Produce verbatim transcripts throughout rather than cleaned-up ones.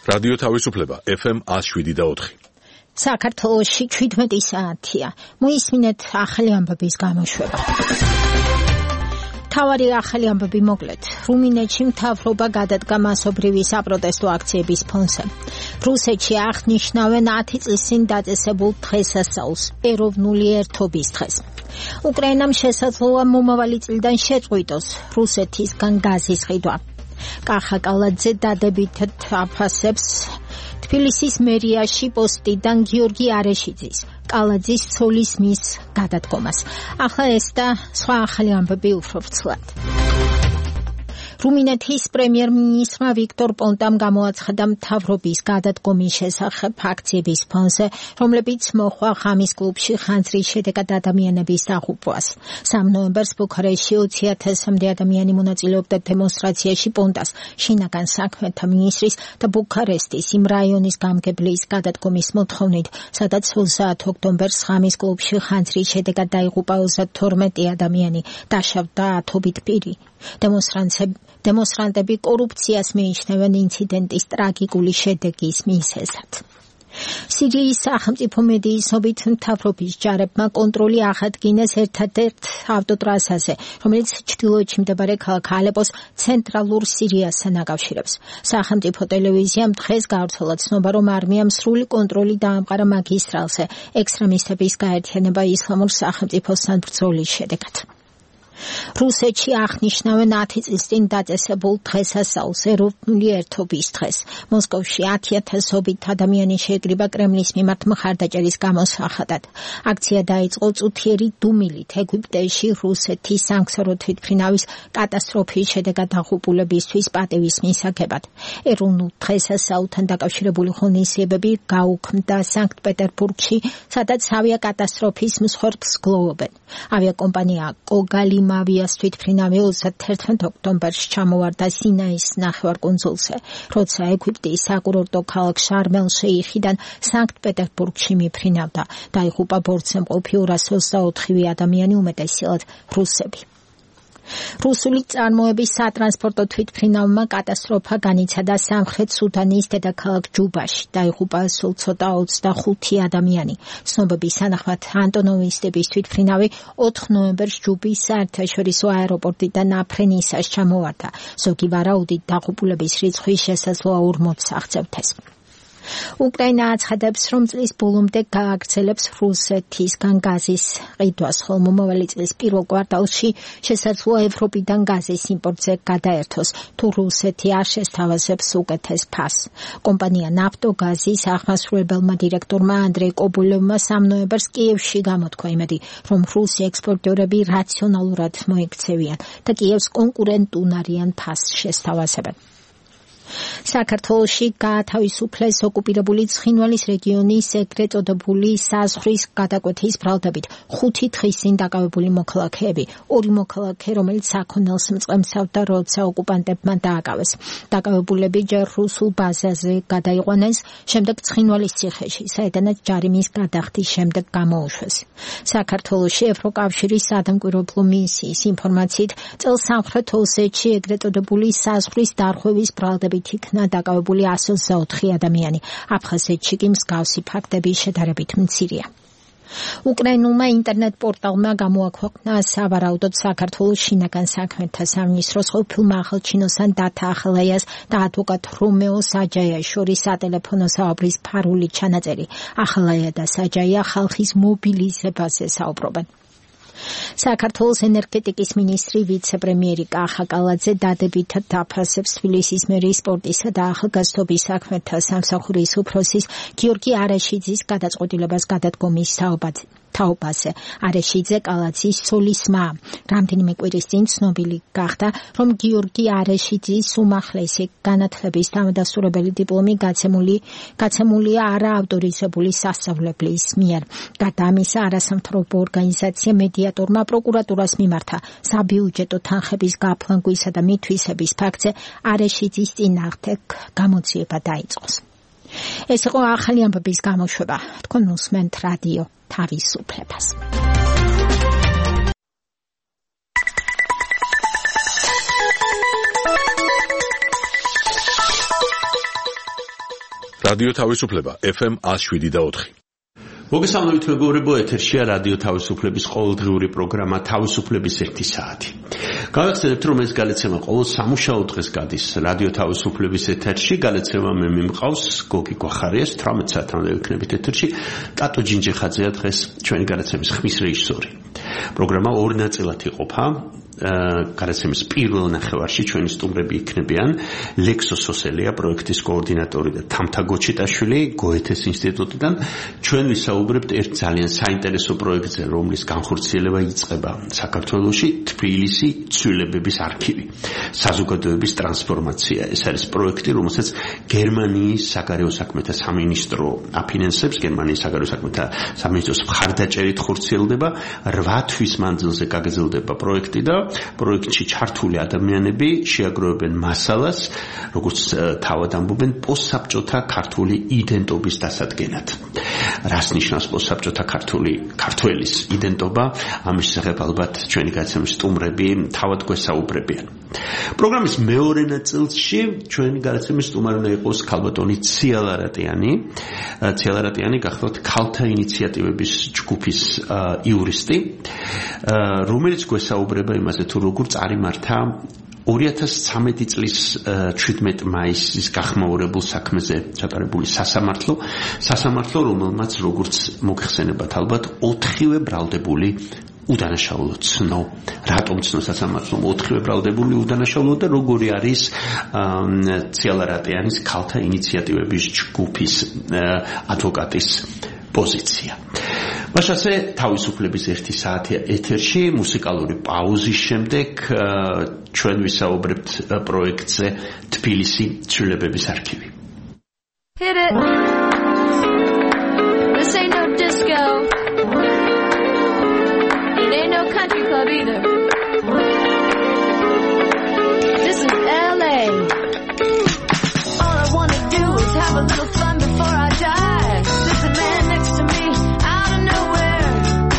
რადიო თავისუფლება ეფ ემ one oh seven point four. საქართველოში ჩვიდმეტი საათია. მოისმინეთ ახალი ამბების გამოშვება. თავარი ახალი ამბები მოკლედ. რუმინეთში მთავრობა გადადგა მასობრივი საპროტესტო აქციების ფონზე. რუსეთში აღნიშნავენ ათი წლის წინ დაწესებულ დღესასწაულს, ეროვნული ერთობის დღეს. უკრაინამ შესაძლოა მომავალი წლიდან შეწყვიტოს რუსეთისგან გაზის ყიდვა. კახა კალაძე დადებითად აფასებს თბილისის მერიაში პოსტიდან გიორგი არეშიძის კალაძის ცოლის მის გადადგომას. ახლა ეს და სხვა ახალი ამბები უფრო ვრცლად. რუმინეთის პრემიერ-მინისტრმა ვიქტორ პონტამ გამოაცხადა მთავრობის გადადგომის შესახებ აქციების ფონზე, რომლებიც მოჰყვა ღამის კლუბში ხანძრის შედეგად ადამიანების დაღუპვას. სამი ნოემბერს ბუქარესტში ოცი ათასამდე ადამიანი მონაწილეობდა დემონსტრაციაში პონტას, შინაგან საქმეთა მინისტრის და ბუქარესტის იმ რაიონის გამგებლის გადადგომის მოთხოვნით, სადაც ოცდაათი ოქტომბერს ღამის კლუბში ხანძრის შედეგად დაიღუპა ოცდათორმეტი ადამიანი, დაშავდა ათობით პირი. დემონსტრანტები კორუფციას მიიჩნევენ ინციდენტის ტრაგიკული შედეგის მიზეზად. სირიის სახელმწიფო მედიის ცნობით მთავრობის ჯარებმა კონტროლი აღადგინეს ერთადერთ ავტოტრასაზე, რომელიც ჩრდილოეთში მდებარე ქალაქ ალეპოს ცენტრალურ სირიასთან აკავშირებს. სახელმწიფო ტელევიზიამ დღეს გავრცელა ცნობა, რომ არმიამ სრული კონტროლი დაამყარა მაგისტრალზე ექსტრემისტების გაერთიანება ისლამურ სახელმწიფოსთან ბრძოლის შედეგად. რუსეთში აღნიშნავენ ათი წლის წინ დაწესებულ დღესასწაულს, ეროვნული ერთობის დღეს. მოსკოვში ათი ათასობით ადამიანი შეეკრიბა კრემლის მიმართ მხარდაჭერის გამოსახატად. აქცია დაიწყო წუთიერი დუმილით ეგვიპტეში რუსეთის სამგზავრო თვითმფრინავის კატასტროფის შედეგად დაღუპულებისთვის პატივის მისაღებად. ეროვნულ დღესასწაულთან დაკავშირებული ღონისძიებები გაუქმდა სანქტ-პეტერბურგში, სადაც ავიაკატასტროფის მსხვერპლს გლოვობენ. ავიაკომპანია კოგალი ავიას თვითმფრინავი ოცდაათი ოქტომბერს ჩამოვარდა სინაის ნახევარკუნძულზე, როცა ეგვიპტის საკურორტო ქალაქ შარმელ-შეიხიდან სანქტ-პეტერბურგში მიფრინავდა. დაიღუპა ბორცვზე მყოფი ორას ოცდაოთხი ადამიანი, უმეტესად რუსები. რუსული წარმოების სატრანსპორტო თვითმფრინავმა კატასტროფა განიცადა სამხრეთ სუდანის დედაქალაქ ჯუბაში. დაიღუპა სულ ცოტა ოცდახუთი ადამიანი. ცნობების თანახმად ანტონოვისტების თვითმფრინავი ოთხ ნოემბერს ჯუბის საერთაშორისო აეროპორტიდან აფრენისას ჩამოვარდა. ზოგი ვარაუდით დაღუპულების რიცხვი შესაძლოა ორმოცს აღწევდეს. უკრაინა აცხადებს, რომ წლის ბოლომდე გააგრძელებს რუსეთისგან გაზის ყიდვას, ხოლო მომავალი წლის პირველ კვარტალში შესაძლოა ევროპიდან გაზის იმპორტზე გადაერთოს, თუ რუსეთი არ შესთავაზებს უკეთეს ფასს. კომპანია ნაფტოგაზის აღმასრულებელმა დირექტორმა ანდრეი კობულევმა სამი ნოემბერს კიევში გამოთქვა იმედი, რომ რუსი ექსპორტიორები რაციონალურად მოიქცევიან და კიევს კონკურენტუნარიან ფასს შესთავაზებენ. საქართველოში გაათავისუფლეს ოკუპირებული ცხინვალის რეგიონის ეგრეთ წოდებული საზღვრის გადაკვეთის ბრალდებით ხუთი დღის წინ დაკავებული მოქალაქეები, ორი მოქალაქე, რომელიც საქონელს მწყემსავდა, როცა ოკუპანტებმა დააკავეს. დაკავებულები ჯერ რუსულ ბაზაზე გადაიყვანეს, შემდეგ ცხინვალის ციხეში, საიდანაც ჯარიმის გადახდის შემდეგ გამოუშვეს. საქართველოში ევროკავშირის სადამკვირვებლო მისიის ინფორმაციით, წელს სამხრეთ ოსეთში ეგრეთ წოდებული საზღვრის დარღვევის ბრალდებით იქნა დაკავებული εκατს ოცდაოთხი ადამიანი. აფხაზეთში კი მსგავსი ფაქტები შედარებით მცირეა. უკრაინულმა ინტერნეტ პორტალმა გამოაქვეყნა სავარაუდოდ საქართველოს შინაგან საქმეთა სამინისტროს ყოფილმა ახალჩინოსან დათა ახალაიას და ადვოკატ რომეო საჯაიას შორის სატელეფონო საუბრის ფარული ჩანაწერი. ახალაია და საჯაია ხალხის მობილიზებაზე საუბრობენ. საქართველოს ენერგეტიკის მინისტრი ვიცე-პრემიერი კახა კალაძე დადებითად აფასებს თბილისის მერის სპორტისა და ახალგაზრდობის საქმეთა სამსახურის უფროსის გიორგი არეშიძის გადაწყვეტილებას გადადგომის თაობაზე. არეშიძე კალაძის ცოლის მა. რამდენიმე კვირის წინ ცნობილი გახდა, რომ გიორგი არეშიძის უმაღლესი განათლების დამადასტურებელი დიპლომი გაცემული გაცემულია არაავტორიზებული სასწავლებლის მიერ. გარდა ამისა, არასამთავრობო ორგანიზაცია მედიატორმა პროკურატურას მიმართა საბიუჯეტო თანხების გაფლანგვისა და მითვისების ფაქტზე არეშიძის წინააღმდეგ გამოძიება დაიწყოს. ეს იყო ახალი ამბების გამოშვება. თქვენ უსმენთ რადიო თავისუფლებას. რადიო თავისუფლება ეფ ემ one oh seven point four. მოგესალმებით მეგობრებო, ეთერშია რადიო თავისუფლების ყოველდღიური პროგრამა თავისუფლების ერთი საათი. გავახსენებთ, რომ ეს გადაცემა ყოველ სამუშაო დღეს გადის რადიო თავისუფლების ეთერში. გადაცემა მე მიმყავს გოგი გვახარიას, თვრამეტ საათამდე ვიქნებით ეთერში. ტატო ჯინჯიხაძეა დღეს ჩვენი გადაცემის ხმის რეჟისორი. პროგრამა ორ ნაწილად იყოფა. გადაცემის პირველ ნახევარში ჩვენი სტუმრები იქნებიან ლექსო სოსელია, პროექტის კოორდინატორი და თამთა გოჩიტაშვილი, გოეთეს ინსტიტუტიდან. ჩვენ ვისაუბრებთ ერთ ძალიან საინტერესო პროექტზე, რომლის განხორციელება იწყება საქართველოში, თბილისი ცვლილებების არქივი, საზოგადოების ტრანსფორმაცია. ეს არის პროექტი, რომელსაც გერმანიის საგარეო საქმეთა სამინისტრო აფინანსებს. გერმანიის საგარეო საქმეთა სამინისტროს მხარდაჭერით ხორციელდება. რვა თვის მანძილზე გაგრძელდება პროექტი და პროექტში ჩართული ადამიანები შეაგროვებენ მასალას, როგორც თავად ამბობენ, პოსტსაბჭოთა ქართული იდენტობის დასადგენად. რას ნიშნავს პოსტსაბჭოთა ქართული ქართველის იდენტობა? ამის შესახებ ალბათ ჩვენი გადაცემის სტუმრები თავად გვესაუბრებიან. პროგრამის მეორე ნაწილში ჩვენი გადაცემის სტუმარი უნდა იყოს ქალბატონი ციალარატიანი. ციალარატიანი გახლავთ ქალთა ინიციატივების ჯგუფის იურისტი, რომელიც გვესაუბრება იმაზე, თუ როგორ წარიმართა ორი ათას ცხრამეტი წლის შვიდმეტი მაისის გახმაურებულ საქმეზე ჩატარებული სასამართლო, სასამართლო, რომელმაც როგორც მოგხსენებათ ალბათ, ოთხივე ბრალდებული უდანაშაულო ცნო. რატომ ცნო სასამართლომ ოთხივე ბრალდებული უდანაშაულო და როგორი არის ციალარატიანის ქალთა ინიციატივების ჯგუფის ადვოკატის პოზიცია. მაშასე თავისუფლების ერთი საათი ეთერში, მუსიკალური პაუზის შემდეგ ჩვენ ვისაუბრებთ პროექტზე თბილისი ცვლილებების არქივი. Hit it. This ain't no disco. It ain't no country club either. This is L A. All I wanna do is have a little fun before I die. There's a man next to me out of nowhere.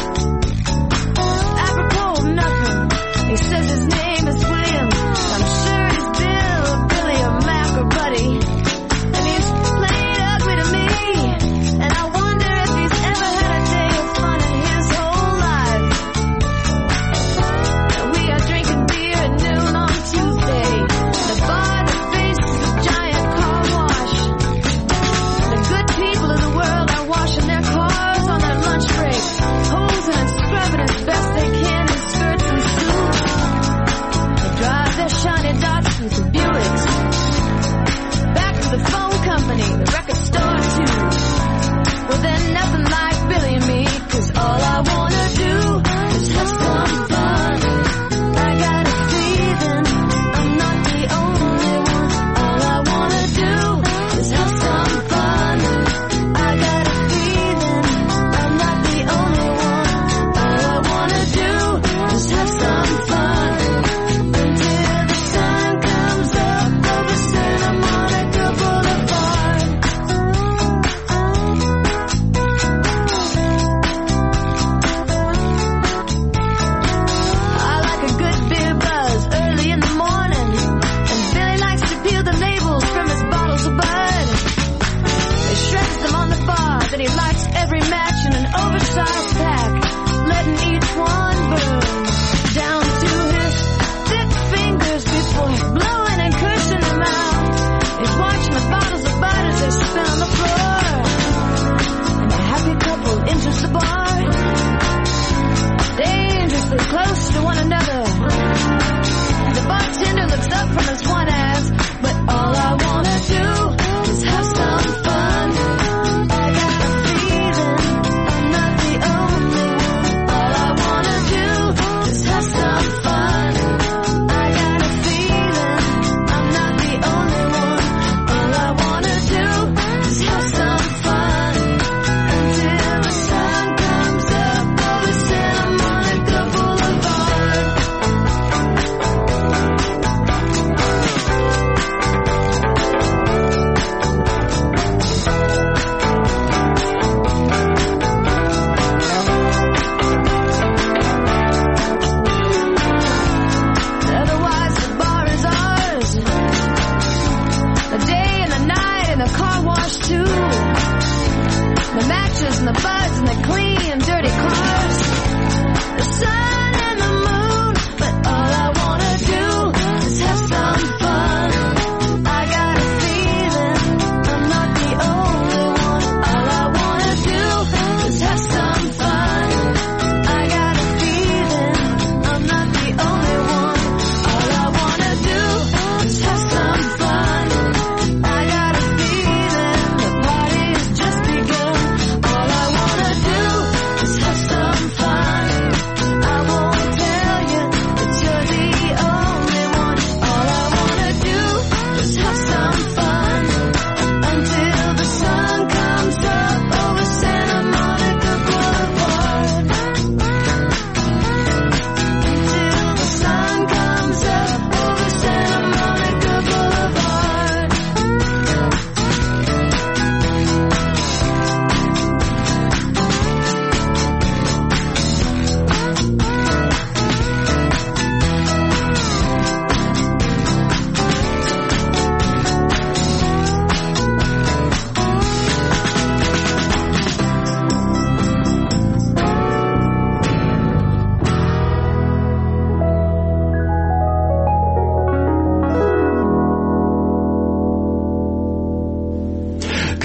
Apropos of nothing. He says his name is William. I'm sure he's Bill or Billy or Mac or Buddy. And he's played ugly to me. And I wonder if he's ever had a day of fun in his whole life. And we are drinking beer at noon on Tuesday. The bar that faces a giant car wash.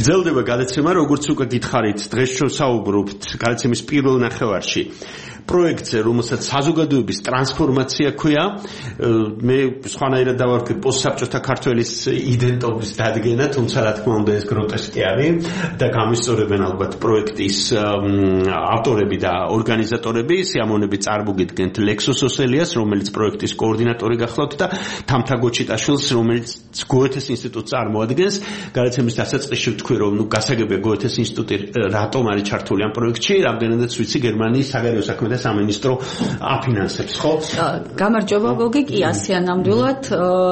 გრძელდება გადაცემა, როგორც უკვე გითხარით, დღეს შევსაუბრობთ გადაცემის პირველ ნახევარში პროექტზე, რომელსაც საზოგადოების ტრანსფორმაცია ქვია. მე სხვანაირად დავარქვი პოსტსაბჭოთა ქართველის იდენტობის დადგენა, თუმცა რა თქმა უნდა ეს გროტესკი არის და გამისწორებენ ალბათ პროექტის ავტორები და ორგანიზატორები. სიამოვნებით წარმოგიდგენთ ლექსოს ოსელიას, რომელიც პროექტის კოორდინატორი გახლავთ და თამთა გოჩიტაშვილს, რომელიც გოეთეს ინსტიტუტს წარმოადგენს. გადაცემის დასაწყისში ვთქვი, რომ ნუ გასაგებია გოეთეს ინსტიტუტი რატომ არის ჩართული ამ პროექტში, რამდენადაც ვიცი გერმანიის საგარეო საქმეთა სამინისტრო აფინანსებს, ხო? გამარჯობა გოგი, კი ასეა ნამდვილად.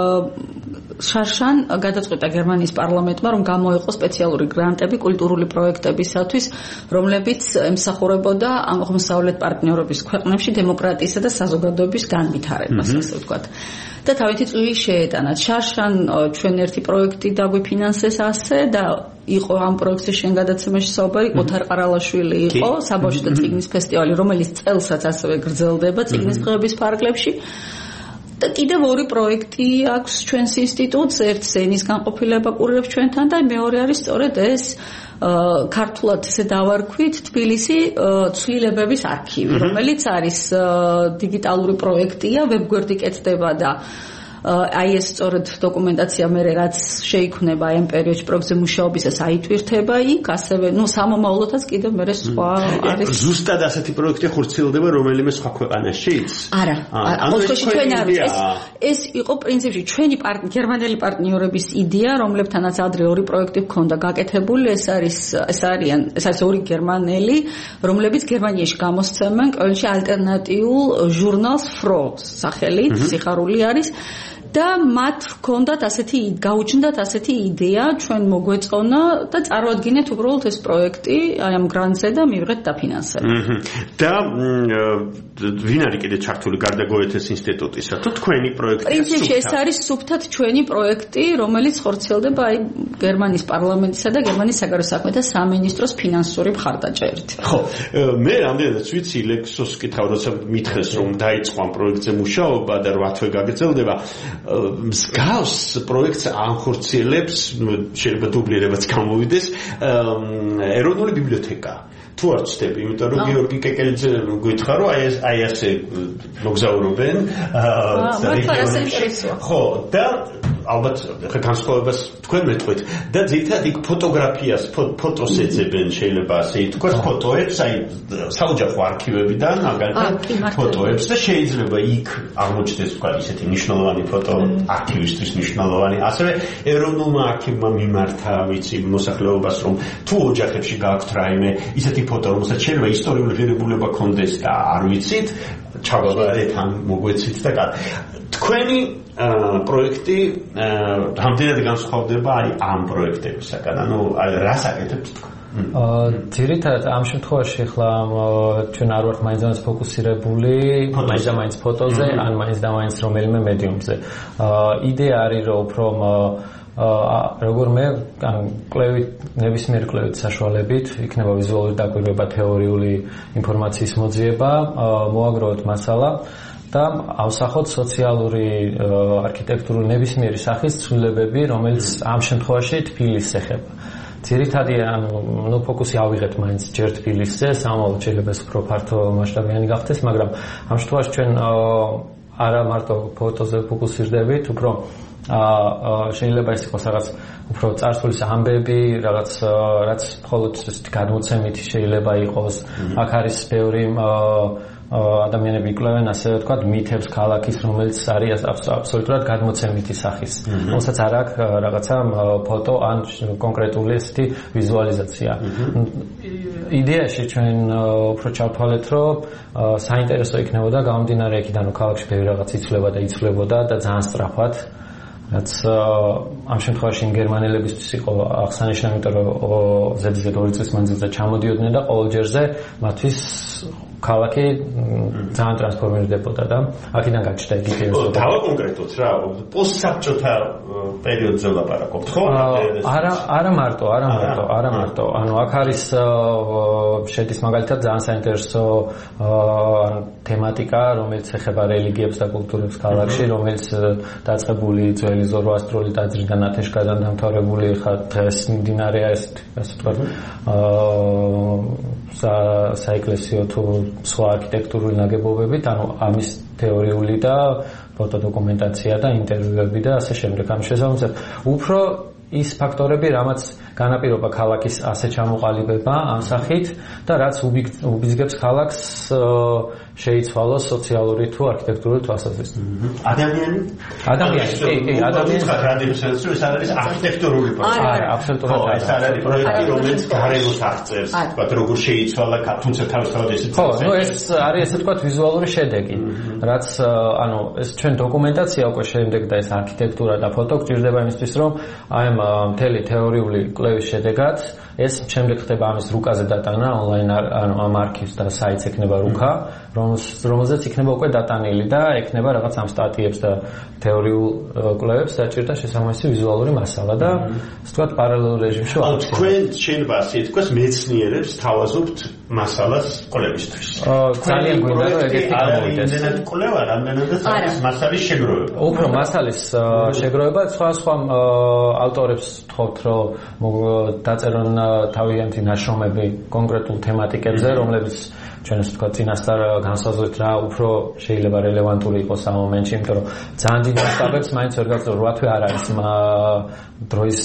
შარშან გადაწყვეტა გერმანიის პარლამენტმა, რომ გამოეყო სპეციალური გრანტები კულტურული პროექტებისათვის, რომლებიც ემსახურებოდა აღმოსავლეთ პარტნიორობის ქვეყნებში დემოკრატიისა და საზოგადოების განვითარებას, ასე ვთქვათ. და თავითი წვლილი შეეტანა. შარშან ჩვენ ერთი პროექტი დაგვიფინანსეს ასე და იყო ამ პროექტის შენ გადაცემაში საუბარი, ოთარ ყარალაშვილი იყო, საბავშვო წიგნის ფესტივალი, რომელიც წელსაც ასევე გრძელდება წიგნის დღეების ფარგლებში. და კიდევ ორი პროექტი აქვს ჩვენს ინსტიტუტს, ერთ სენის განყოფილება კურირებს ჩვენთან და მეორე არის სწორედ ეს ქართულად ესე დავარქვით თბილისი ცვლილებების არქივი, რომელიც არის დიგიტალური პროექტია, ვებგვერდი კეთდება და აი ეს სწორედ დოკუმენტაცია მე რაც შეიქმნება აი ამ პერიოდში პროექტზე მუშაობისას აიტვირთება იქ, ასევე ნუ სამომავლოდაც კიდევ მე სხვა არის. ზუსტად ასეთი პროექტი ხორციელდება რომელიმე სხვა ქვეყანაშიც? არა, ოთხში ჩვენ არის ეს ეს იყო პრინციპში ჩვენი გერმანელი პარტნიორების იდეა, რომლებთანაც ადრე ორი პროექტი ჰქონდა გაკეთებული, ეს არის ეს არიან ეს არის ორი გერმანელი, რომლებიც გერმანიაში გამოსცემენ კოლნში ალტერნატიულ ჟურნალს Fro სახელით, სიხარული არის. და მათ ჰქონდათ ასეთი გაუჩნდათ ასეთი იდეა, ჩვენ მოგვეწონა და წარმოადგინეთ უბრალოდ ეს პროექტი აი ამ გრანტზე და მივიღეთ დაფინანსება. და ვინ არის კიდე ჩართული გარდა გოეთეს ინსტიტუტისა? თუ თქვენი პროექტია? პრინციპში ეს არის სუფთად ჩვენი პროექტი, რომელიც ხორციელდება აი გერმანიის პარლამენტისა და გერმანიის საგარეო საქმეთა სამინისტროს ფინანსური მხარდაჭერით. ხო, მე რამდენადაც ვიცი ლექსოს კითხავ, როცა მითხრეს რომ დაიწყო ამ პროექტზე მუშაობა და რვა თვე გაგრძელდება. მსგავს პროექტს ახორციელებს, შეიძლება დუბლირებაც გამოვიდეს, ეროვნული ბიბლიოთეკა. თუ არ ვცდები, იმიტომ რომ გიორგი კეკელიძე გითხრა, რომ აი ეს აი ასე მოგზაურობენ რეგიონებში. ხო, და ალბათ განსხვავებას თქვენ მეტყვით და ძირითადად იქ ფოტოგრაფიას, ფოტოს ეძებენ, შეიძლება ასე ითქვას, ფოტოებს, აი საოჯახო არქივებიდან მაგალითად ფოტოებს და შეიძლება იქ აღმოჩნდეს თქვა ისეთი მნიშვნელოვანი ფოტო არქივისტვის მნიშვნელოვანი. ასევე ეროვნულმა არქივმა მიმართა, ვიცი, მოსახლეობას, რომ თუ ოჯახებში გააქვთ რაიმე ისეთი ფოტო, რომელსაც შეიძლება ისტორიული ღირებულება ქონდეს და არ ვიცით, ჩავაბარეთ ამ მოგვეცით და კაც. თქვენი პროექტი რამდენად განსხვავდება აი ამ პროექტებისაგან? ანუ რას აკეთებთ თქვენ? ძირითადად ამ შემთხვევაში ახლა ჩვენ არ ვართ მაინც ამას ფოკუსირებული მაინც და მაინც ფოტოზე, ან მაინც და მაინც რომელიმე მედიუმზე. იდეა არის რომ უფრო როგორმე ან კლევით ნებისმიერ კლევით საშუალებით იქნება ვიზუალური დაკვირვება, თეორიული ინფორმაციის მოძიება, მოაგროვოთ მასალა და ავსახოთ სოციალური არქიტექტურული ნებისმიერი სახის ცვლილებები, რომელიც ამ შემთხვევაში თბილისს ეხება. ძირითადი ანუ ფოკუსი ავიღეთ მაინც ჯერ თბილისზე, სამომავლოდ შეიძლება ეს უფრო ფართო მასშტაბიანი გახდეს, მაგრამ ამ შემთხვევაში ჩვენ არა მარტო ფოტოზე ფოკუსირდებით, უფრო შეიძლება ეს იყოს რაღაც უფრო წარსულის ამბები, რაღაც რაც მხოლოდ გადმოცემითი შეიძლება იყოს. აქ არის ბევრი ადამიანები იკვლევენ, ასე ვთქვათ, მითებს ქალაქის, რომელიც არის აბსოლუტურად გადმოცემითი სახის. რომელსაც არ აქვს რაღაცა ფოტო ან კონკრეტული ესეთი ვიზუალიზაცია. იდეაში ჩვენ უფრო ჩავთვალეთ, რომ საინტერესო იქნებოდა გამომდინარე იქიდან, რომ ქალაქში ბევრი რაღაც იცვლება და იცვლებოდა და ძალიან სწრაფად. რაც ამ შემთხვევაში გერმანელებისთვის იყო აღსანიშნავი, იმიტომ რომ ზედიზედ ორი წლის მანძილზე ჩამოდიოდნენ და ყოველ ჯერზე მათთვის ქალაქი ძალიან ტრანსფორმირდებოდა და აქედან გაჩნდა იგი იდეა. დავა კონკრეტულად რა, პოსტსაბჭოთა პერიოდზე ვლაპარაკობთ, ხო? არა, არა მარტო, არა მარტო, არა მარტო. ანუ აქ არის შედის მაგალითად ძალიან საინტერესო თემატიკა, რომელიც ეხება რელიგიებს და კულტურებს ქალაქში, რომელიც დაწყებული ძველი ზოროასტრული ტაძრიდან ათეშგადან დამთავრებული ხა დღეს მიმდინარეა ეს ასე ვთქვათ აა საეკლესიო თუ სხვა არქიტექტურული ნაგებობებით, ანუ ამის თეორიული და ფოტოდოკუმენტაცია და ინტერვიუები და ასე შემდეგ. ამ შესაბამისად, უფრო ის ფაქტორები, რამაც განაპირობა ქალაქის ასე ჩამოყალიბება ამ სახით და რაც უბიძგებს ქალაქს შეიცვალოს სოციალური თუ არქიტექტურული თვალსაზრისით. ადამიანი? ადამიანი, კი, კი, ადამიანი. რადიოსენსორი ეს არის არქიტექტურული პროექტი. არა, აბსოლუტურად არა. ეს არის პროექტი, რომელიც გარემოს აღწერს, თქვა როგორ შეიცვალა, თუმცა თავისთავად ესეც. ხო, ნუ ეს არის ესე თქვა ვიზუალური შედეგი, რაც ანუ ეს ჩვენ დოკუმენტაცია უკვე შემდეგ და ეს არქიტექტურა და ფოტო გჭირდება იმისთვის, რომ აი ამ მთელი თეორიული კვლევის შედეგად ეს შემდეგ ხდება ამის რუკაზე დატანა ონლაინ ანუ ამ არქივს და საიტს ექნება რუკა, რომელზეც იქნება უკვე დატანილი და ექნება რაღაც ამ სტატიებს და თეორიულ კვლევებს დაჭირდა შესაბამისი ვიზუალური მასალა და ასე ვთქვათ პარალელურ რეჟიმში ვარ. თქვენ შეიძლება ასე თქვას მეცნიერებს თავაზობთ მასალას კვლევისთვის. ძალიან გვინდა რომ ეგეთი გამოვიდეს. რამდენად კვლევა, რამდენადაც არის მასალის შეგროვება. უფრო მასალის შეგროვება სხვა სხვა ავტორებს თხოვთ რომ დაწერონ თავიანთი ნაშრომები კონკრეტულ თემატიკებზე, რომლებიც ჩვენ ასე ვთქვათ წინასწარ განსაზღვრეთ რა უფრო შეიძლება რელევანტური იყოს ამ მომენტში, იმიტომ რომ ძალიან დიდ მასშტაბებს მაინც ვერ გაწევ რა თქმა არ არის დროის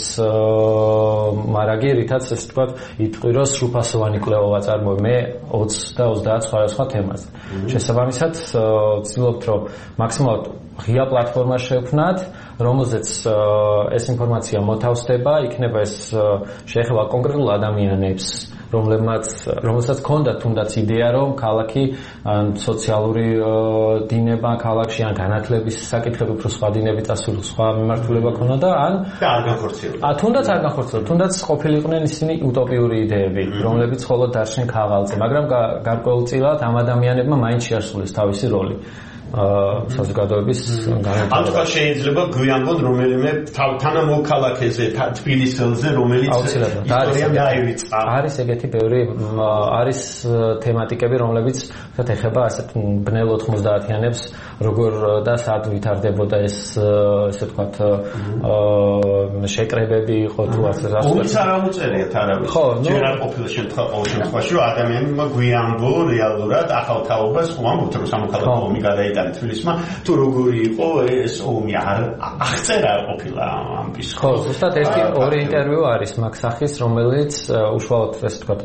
მარაგი, რითაც ასე ვთქვათ იტყვიროს სრულფასოვანი კვლევა ვაწარმოებ მე ოცი და ოცდაათ სხვადასხვა თემაზე. შესაბამისად ვცდილობთ რომ მაქსიმალურად ღია პლატფორმა შევქმნათ, რომელზეც ეს ინფორმაცია მოთავსდება, იქნება ეს შეეხება კონკრეტულ ადამიანებს, რომლებმაც რომელსაც ჰქონდათ თუნდაც იდეა რომ ქალაქი ან სოციალური დინება ქალაქში ან განათლების საკითხები უფრო სხვა დინებით ასულ სხვა მიმართულება ქონდა და ან არ განხორციელებდა. ა თუნდაც არ განხორციელებდა, თუნდაც ყოფილიყვნენ ისინი утоპიური იდეები, რომლებიც მხოლოდ დარჩნენ ქაღალდზე, მაგრამ გარკვეულწილად ამ ადამიანებმა მაინც შეასრულეს თავისი როლი. საზოგადოების განვითარება. ამ თქვა შეიძლება გვიანბონ რომელიმე თანამოქალაქეზე, თბილისელზე, რომელიც ისტორია დაივიწყა. არის ეგეთი ბევრი არის თემატიკები, რომლებიც თქვათ ეხება ასეთ ბნელ ოთხმოცდაათიანებს, როგორ და სად ვითარდებოდა ეს ესე ვთქვათ შეკრებები იყო თუ ასე რა. ომიც არ ამოწერიათ არავის. ჯერ არ ყოფილა შემთხვევა ყოველ შემთხვევაში, რომ ადამიანმა გვიანბონ რეალურად ახალ თაობას უამბობთ, რომ სამოქალაქო ომი გადაიტანა თბილისმა, თუ როგორი იყო ეს ომი არ აღწერა ყოფილა ამის. ხო, ზუსტად ერთი ორი ინტერვიუ არის მაგ სახის, რომელიც უშუალოდ ესე ვთქვათ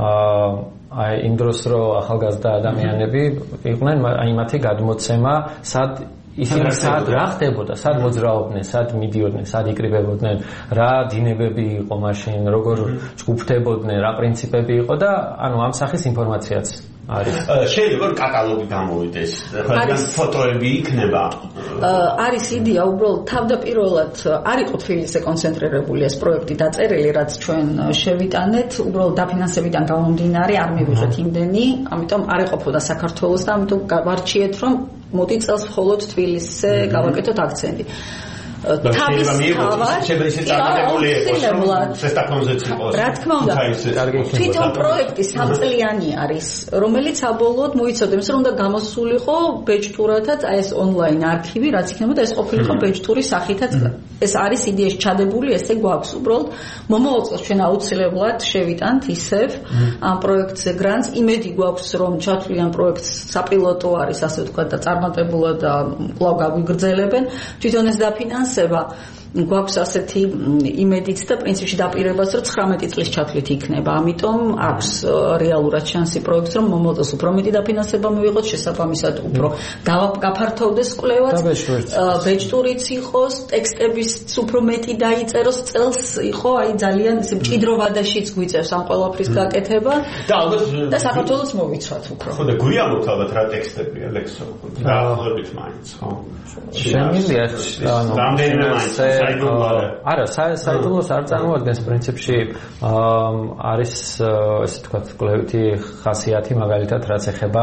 აი იმ დროს რომ ახალგაზრდა ადამიანები იყვნენ, აი მათი გადმოცემა, სად ისინი სად რა ხდებოდა, სად მოძრაობდნენ, სად მიდიოდნენ, სად იკრიბებოდნენ, რა დინებები იყო მაშინ, როგორ ჯგუფდებოდნენ, რა პრინციპები იყო და ანუ ამ სახის ინფორმაციაც არის. შეიძლება კატალოგი გამოვიდეს. ხან ფოტოები იქნება. არის იდეა უბრალოდ თავდაპირველად არ იყო თბილისზე კონცენტრირებული ეს პროექტი დაწერილი, რაც ჩვენ შევიტანეთ, უბრალოდ დაფინანსებიდან გამომდინარე არ მივიღეთ იმდენი, ამიტომ არ ეყოფოდა საქართველოს და ამიტომ ვარჩიეთ რომ მოდი წელს მხოლოდ თბილისზე გავაკეთოთ აქცენტი. შეიძლება მიიღოთ, შეიძლება ისე წარმატებული იყოს, რომ სესტაფონზეც იყოს. რა თქმა უნდა, თვითონ პროექტი სამწლიანი არის, რომელიც საბოლოოდ მოიცავდა, რომ უნდა გამოსულიყო ბეჭდურათაც აი ეს ონლაინ არქივი, რაც იქნებოდა ეს ყოფილიყო ბეჭდურის სახითაც. ეს არის იდეაში ჩადებული, ესე გვაქვს უბრალოდ მომავალ წელს ჩვენ აუცილებლად შევიტანთ ისევ ამ პროექტზე გრანტს. იმედი გვაქვს, რომ ჩათვლიან პროექტს საპილოტო არის, ასე ვთქვათ და წარმატებულად და კვლავ გაგვიგრძელებენ. თვითონ ეს დაფინანსება გვაქვს ასეთი იმედიც და პრინციპში დაპირებას, რომ ცხრამეტი წლის ჩათვლით იქნება. ამიტომ აქვს რეალურად შანსი პროექტს, რომ მომავალ წელს უფრო მეტი დაფინანსება მივიღოთ, შესაბამისად უფრო გაფართოვდეს კვლევაც, ბეჭდურიც იყოს, ტექსტების უფრო მეტი დაიწეროს, წელს იყო აი ძალიან ისე მჭიდრო ვადაშიც გვიწევს ამ ყველაფრის გაკეთება და ალბათ და საქართველოს მოვიცვათ უფრო. ხო და გვიამბობთ ალბათ რა ტექსტებია ლექსო. რა ახლობით მაინც, ხო? შემიძლია ანუ რამდენიმე მაინც არა, საიდუმლოს არ წარმოადგენს პრინციპში არის ესე ვთქვათ კლევითი ხასიათი მაგალითად რაც ეხება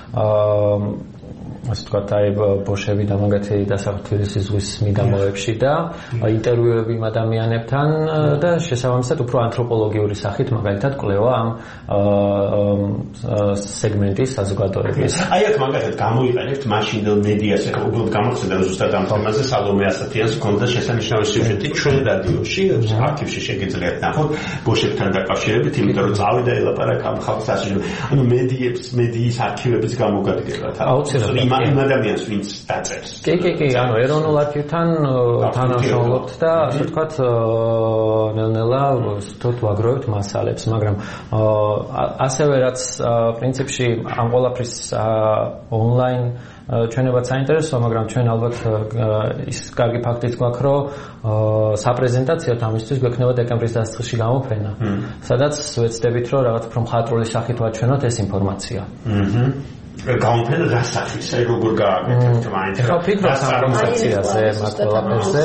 ასე ვთქვათ აი ბოშები და მაგათი დასახელების ზღვის მიდამოებში და ინტერვიუები იმ ადამიანებთან და შესაბამისად უფრო ანთროპოლოგიური სახით მაგალითად კვლევა ამ სეგმენტის საზოგადოების. აი აქ მაგალითად გამოიყენებთ მაშინდელ მედიას, ეხლა უბრალოდ გამახსენდა ზუსტად ამ თემაზე სალომე ასათიანს ქონდა შესანიშნავი სიუჟეტი ჩვენ რადიოში, არქივში შეგიძლიათ ნახოთ ბოშებთან დაკავშირებით, იმიტომ რომ წავიდა ელაპარაკა ამ ხალხს ასიჟე. ანუ მედიებს, მედიის არქივების გამოგადგება. აუცილებლად იმ ადამიანს ვინც დაწერს. კი, კი, კი, ანუ ეროვნულ არქივთან თანამშრომლობთ და ასე ვთქვათ ნელ-ნელა ვთქვათ ვაგროვებთ მასალებს, მაგრამ ასევე რაც პრინციპში ამ ყველაფრის ონლაინ ჩვენებაც საინტერესოა, მაგრამ ჩვენ ალბათ ის კარგი ფაქტიც გვაქვს, რომ საპრეზენტაციო ამისთვის გვექნება დეკემბრის დასაწყისში გამოფენა, სადაც ვეცდებით, რომ რაღაც უფრო მხატვრული სახით ვაჩვენოთ ეს ინფორმაცია. აჰა. გამოფენა დასახის, აი როგორ გააკეთებთ მაინც. ხო, ფიქრობ საპრეზენტაციაზე, მათ ყველაფერზე.